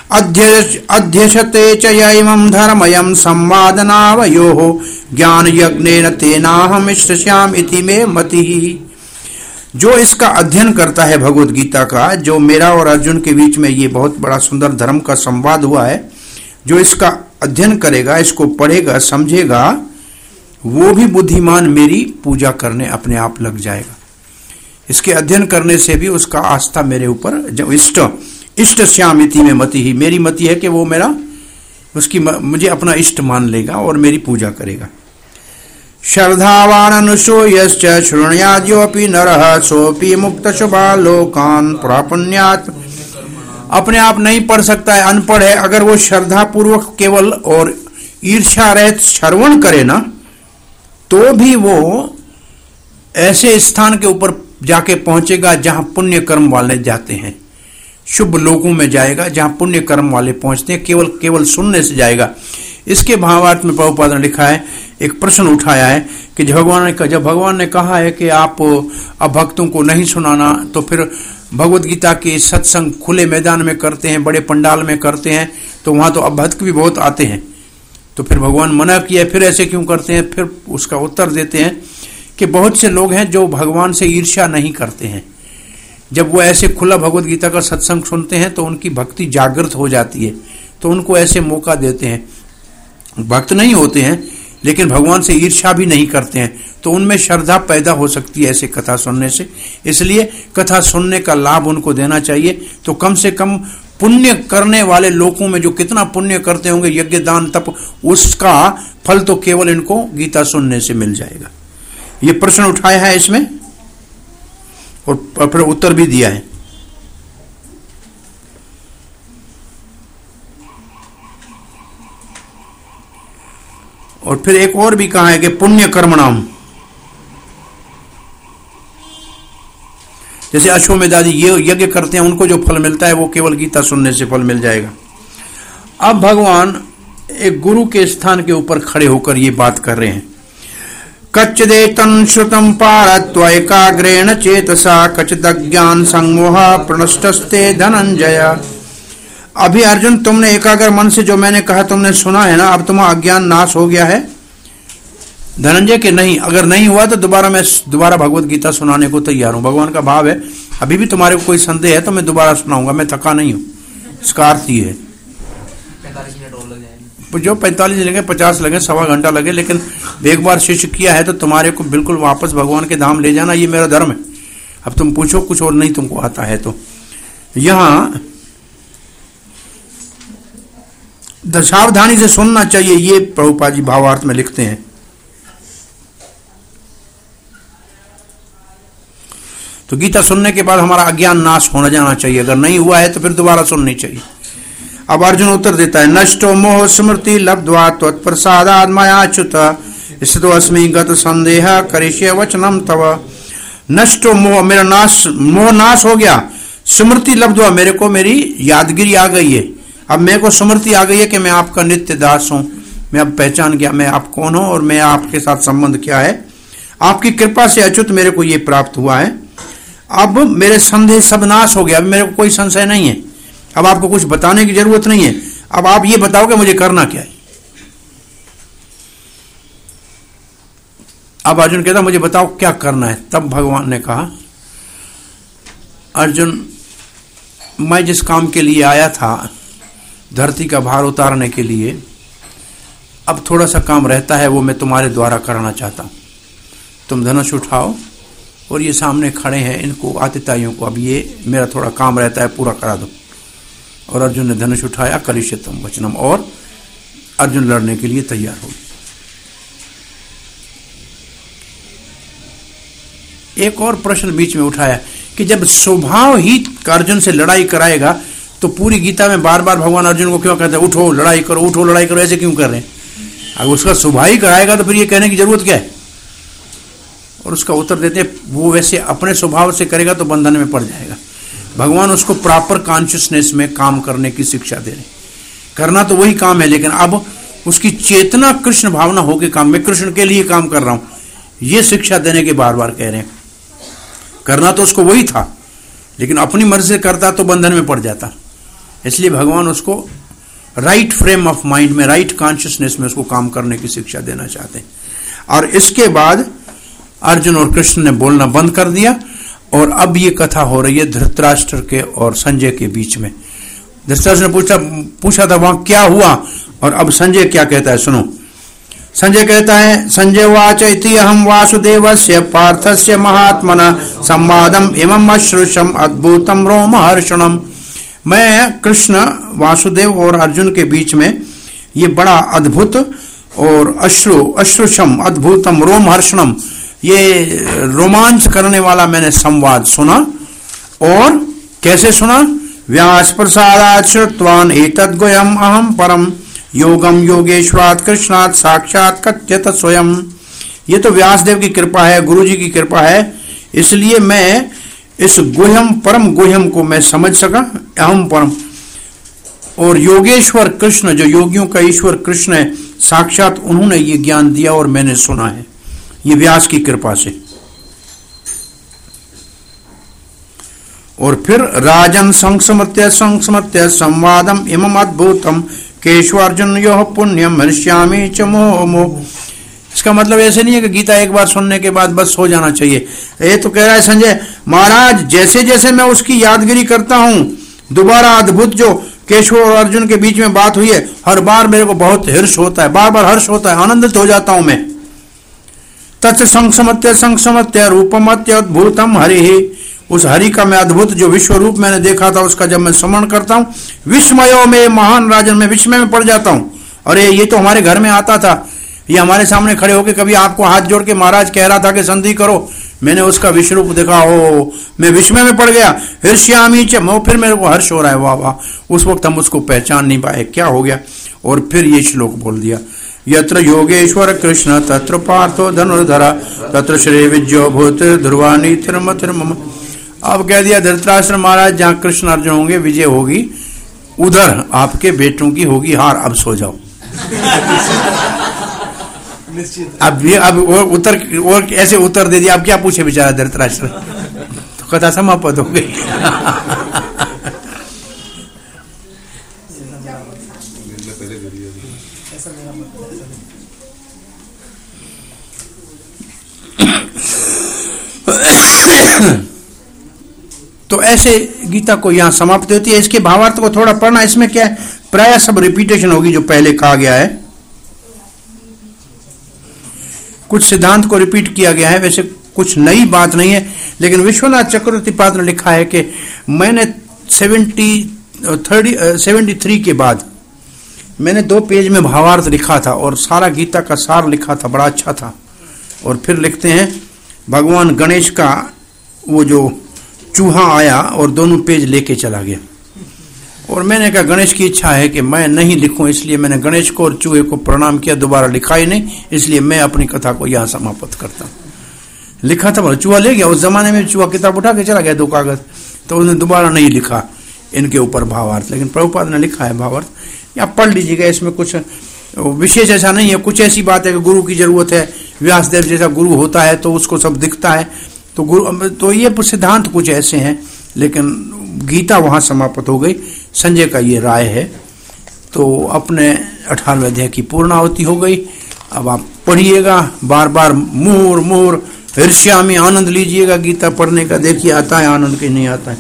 अध्यक्षते च यैमं धर्मयं संवादनावयोः ज्ञान यज्ञेन तेनाहम इष्टस्याम इति मे मतिः। जो इसका अध्ययन करता है भगवत गीता का, जो मेरा और अर्जुन के बीच में ये बहुत बड़ा सुंदर धर्म का संवाद हुआ है, जो इसका अध्ययन करेगा, इसको पढ़ेगा, समझेगा, वो भी बुद्धिमान मेरी पूजा करने अपने आप लग जाएगा। इसके अध्ययन करने से भी उसका आस्था मेरे ऊपर, जो इष्ट श्यामिति में मति ही, मेरी मति है कि वो मेरा मुझे अपना इष्ट मान लेगा और मेरी पूजा करेगा। श्रद्धावान अनुशो यश्च शृणुयाद्योऽपि नरः सोऽपि मुक्त शुभा लोकान् प्रापण्यात्। अपने आप नहीं पढ़ सकता है, अनपढ़ है, अगर वो श्रद्धा पूर्वक केवल और ईर्ष्या रहित श्रवण करे ना, तो भी वो ऐसे स्थान के ऊपर जाके पहुंचेगा जहां पुण्य कर्म वाले जाते हैं, शुभ लोगों में जाएगा जहां पुण्य कर्म वाले पहुंचते हैं। केवल सुनने से जाएगा। इसके भावार्थ में प्रभुपाद ने लिखा है, एक प्रश्न उठाया है कि जब भगवान ने कहा है कि आप अभक्तों को नहीं सुनाना, तो फिर भगवत गीता के सत्संग खुले मैदान में करते हैं, बड़े पंडाल में करते हैं, तो वहां तो अभक्त भी बहुत आते हैं, तो फिर भगवान मना किया, फिर ऐसे क्यों करते हैं। फिर उसका उत्तर देते हैं कि बहुत से लोग हैं जो भगवान से ईर्ष्या नहीं करते हैं। जब वो ऐसे खुला भगवत गीता का सत्संग सुनते हैं तो उनकी भक्ति जागृत हो जाती है, तो उनको ऐसे मौका देते हैं। भक्त नहीं होते हैं लेकिन भगवान से ईर्ष्या भी नहीं करते हैं, तो उनमें श्रद्धा पैदा हो सकती है ऐसे कथा सुनने से। इसलिए कथा सुनने का लाभ उनको देना चाहिए। तो कम से कम पुण्य करने वाले लोगों में जो कितना पुण्य करते होंगे, यज्ञ दान तप, उसका फल तो केवल इनको गीता सुनने से मिल जाएगा। ये प्रश्न उठाया है इसमें और फिर उत्तर भी दिया है। और फिर एक और भी कहा है कि पुण्य कर्मणाम, जैसे अश्वमेध आदि ये यज्ञ करते हैं, उनको जो फल मिलता है वो केवल गीता सुनने से फल मिल जाएगा। अब भगवान एक गुरु के स्थान के ऊपर खड़े होकर ये बात कर रहे हैं। कच्चिदेतं श्रुतं पारत्वैकाग्रेण चेतसा कचिदज्ञान संमोह प्रणष्टस्ते धनंजय। अभी अर्जुन, तुमने एकाग्र मन से जो मैंने कहा तुमने सुना है ना, अब तुम्हारा अज्ञान नाश हो गया है, धनंजय के नहीं, अगर नहीं हुआ तो मैं दोबारा भगवत गीता सुनाने को तैयार हूं। भगवान का भाव है अभी भी तुम्हारे को कोई संदेह है तो मैं दोबारा सुनाऊंगा, मैं थका नहीं हूं। इसका अर्थ ही है 45 मिनट और लग जाएंगे, जो 45 लगे 50 लगे 1.25 घंटा लगे, लेकिन एक बार शिष्य किया है तो तुम्हारे को बिल्कुल वापस भगवान के धाम ले जाना, ये मेरा धर्म है। अब तुम पूछो कुछ और नहीं तुमको आता है तो। यहां सावधानी से सुनना चाहिए, ये प्रभुपाद जी भावार्थ में लिखते हैं। तो गीता सुनने के बाद हमारा अज्ञान नाश होना जाना चाहिए, अगर नहीं हुआ है तो फिर दोबारा सुननी चाहिए। अब अर्जुन उत्तर देता है, नष्टो मोह स्मृति लब्ध्वा त्वत्प्रसादात् मयाच्युत स्थितो अस्मि गत संदेह करिष्ये वचनम तव। नष्टो मोह, मेरा मोह नाश हो गया। स्मृति लब्ध्वा, मेरे को मेरी यादगिरी आ गई है। अब मेरे को स्मृति आ गई है कि मैं आपका नित्य दास हूं। मैं अब पहचान गया मैं आप कौन हूं और मैं आपके साथ संबंध क्या है। आपकी कृपा से अच्युत मेरे को ये प्राप्त हुआ है। अब मेरे संदेह सब नाश हो गया, अब मेरे को कोई संशय नहीं है। अब आपको कुछ बताने की जरूरत नहीं है। अब आप ये बताओ कि मुझे करना क्या है। अब अर्जुन कहता मुझे बताओ क्या करना है। तब भगवान ने कहा, अर्जुन मैं जिस काम के लिए आया था, धरती का भार उतारने के लिए, अब थोड़ा सा काम रहता है, वो मैं तुम्हारे द्वारा कराना चाहता हूं। तुम धनुष उठाओ और ये सामने खड़े हैं इनको आतिताइयों को अब ये मेरा थोड़ा काम रहता है, पूरा करा दो। और अर्जुन ने धनुष उठाया, करिष्यतम वचनम, और अर्जुन लड़ने के लिए तैयार हो गए। एक और प्रश्न बीच में उठाया कि जब स्वभाव ही अर्जुन से लड़ाई कराएगा तो पूरी गीता में बार बार भगवान अर्जुन को क्यों कहते हैं उठो लड़ाई करो, उठो लड़ाई करो, ऐसे क्यों कर रहे हैं? अगर उसका स्वभाव ही कराएगा तो फिर ये कहने की जरूरत क्या है? और उसका उत्तर देते हैं, वो वैसे अपने स्वभाव से करेगा तो बंधन में पड़ जाएगा। भगवान उसको प्रॉपर कॉन्शियसनेस में काम करने की शिक्षा दे रहे। करना तो वही काम है, लेकिन अब उसकी चेतना कृष्ण भावना होकर काम, मैं कृष्ण के लिए काम कर रहा हूं, ये शिक्षा देने के बार बार कह रहे हैं। करना तो उसको वही था, लेकिन अपनी मर्जी से करता तो बंधन में पड़ जाता। इसलिए भगवान उसको राइट फ्रेम ऑफ माइंड में, राइट कॉन्शियसनेस में उसको काम करने की शिक्षा देना चाहते हैं। और इसके बाद अर्जुन और कृष्ण ने बोलना बंद कर दिया और अब ये कथा हो रही है धृतराष्ट्र के और संजय के बीच में। धृतराष्ट्र ने पूछा था वहां क्या हुआ, और अब संजय क्या कहता है सुनो। संजय कहता है, संजय वाच इति अहम वासुदेवस्य पार्थस्य महात्मना संवादम इमम अश्रुषम अद्भुतम रोमहर्षणम। मैं कृष्ण वासुदेव और अर्जुन के बीच में ये बड़ा अद्भुत और अश्रुषम अद्भुतम रोमहर्षणम, ये रोमांच करने वाला मैंने संवाद सुना। और कैसे सुना? व्यास प्रसादात् श्रुत्वान् एतद्गुह्यम् अहम परम योगम योगेश्वरात् कृष्णात् साक्षात् कथ्यत स्वयं। ये तो व्यासदेव की कृपा है, गुरु जी की कृपा है, इसलिए मैं इस गुह्यम परम गुह्यम को मैं समझ सका, अहम परम। और योगेश्वर कृष्ण, जो योगियों का ईश्वर कृष्ण है, साक्षात उन्होंने ये ज्ञान दिया और मैंने सुना है, ये व्यास की कृपा से। और फिर राजन संस्मृत्य संवादम इमम अद्भुतम केशवार्जुन यो पुण्यम हृष्यामि च मोह। इसका मतलब ऐसे नहीं है कि गीता एक बार सुनने के बाद बस हो जाना चाहिए। ये तो कह रहा है संजय महाराज, जैसे जैसे मैं उसकी यादगिरी करता हूं, दोबारा अद्भुत जो केशव और अर्जुन के बीच में बात हुई है, हर बार मेरे को बहुत हर्ष होता है, बार बार हर्ष होता है, आनंदित हो जाता हूं मैं। तत् संसमत्य रूपमत्य अद्भुतम हरि, उस हरि का मैं अद्भुत जो विश्व रूप मैंने देखा था उसका जब मैं स्मरण करता हूं, विस्मयो में महान राजन में विस्मय में पड़ जाता हूं। अरे ये तो हमारे घर में आता था, ये हमारे सामने खड़े होकर कभी आपको हाथ जोड़ के महाराज कह रहा था कि संधि करो, मैंने उसका विश्व रूप देखा, हो मैं विस्मय में पड़ गया। हृष्यामि च मोह, फिर मेरे को हर्ष हो रहा है, वाह वाह। उस वक्त हम उसको पहचान नहीं पाए क्या हो गया। और फिर ये श्लोक बोल दिया, यत्र योगेश्वर कृष्ण तत्र पार्थो धनुर्धरा तत्र श्री विजयो भूत ध्रुवा नीतिर्मतिर्मम। अब कह दिया धृतराष्ट्र महाराज, जहां कृष्ण अर्जुन होंगे विजय होगी, उधर आपके बेटों की होगी हार, अब सो जाओ। अब उत्तर और ऐसे उत्तर दे दिया, अब क्या पूछे बेचारा धृतराष्ट्र, तो कथा समाप्त हो गई। तो ऐसे गीता को यहाँ समाप्त होती है। इसके भावार्थ को थोड़ा पढ़ना, इसमें क्या है, प्राय सब रिपीटेशन होगी जो पहले कहा गया है, कुछ सिद्धांत को रिपीट किया गया है, वैसे कुछ नई बात नहीं है। लेकिन विश्वनाथ चक्रवर्ती पाद ने लिखा है कि मैंने 73 के बाद मैंने 2 पेज में भावार्थ लिखा था और सारा गीता का सार लिखा था, बड़ा अच्छा था। और फिर लिखते हैं भगवान गणेश का वो जो चूहा आया और दोनों पेज लेके चला गया। और मैंने कहा गणेश की इच्छा है कि मैं नहीं लिखूं, इसलिए मैंने गणेश को और चूहे को प्रणाम किया, दोबारा लिखा ही नहीं, इसलिए मैं अपनी कथा को यहाँ समाप्त करता हूँ। लिखा था, चूहा ले गया, उस जमाने में चूहा किताब उठा के चला गया 2 कागज, तो उसने दोबारा नहीं लिखा इनके ऊपर भावार्थ। लेकिन प्रभुपाद ने लिखा है भावार्थ, या पढ़ लीजिएगा, इसमें कुछ विशेष ऐसा नहीं है। कुछ ऐसी बात है कि गुरु की जरूरत है, व्यासदेव जैसा गुरु होता है तो उसको सब दिखता है, तो गुरु, तो ये सिद्धांत कुछ ऐसे हैं। लेकिन गीता वहां समाप्त हो गई, संजय का ये राय है। तो अपने 18वें अध्याय की पूर्णाहुति हो गई। अब आप पढ़िएगा बार बार, मोर मोर हर्ष्यामी, आनंद लीजिएगा गीता पढ़ने का, देखिए आता है आनंद कि नहीं आता है।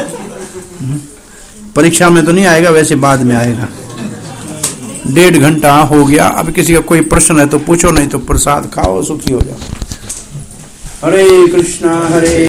परीक्षा में तो नहीं आएगा, वैसे बाद में आएगा। 1.5 घंटा हो गया। अब किसी का कोई प्रश्न है तो पूछो, नहीं तो प्रसाद खाओ, सुखी हो जाओ। हरे कृष्णा हरे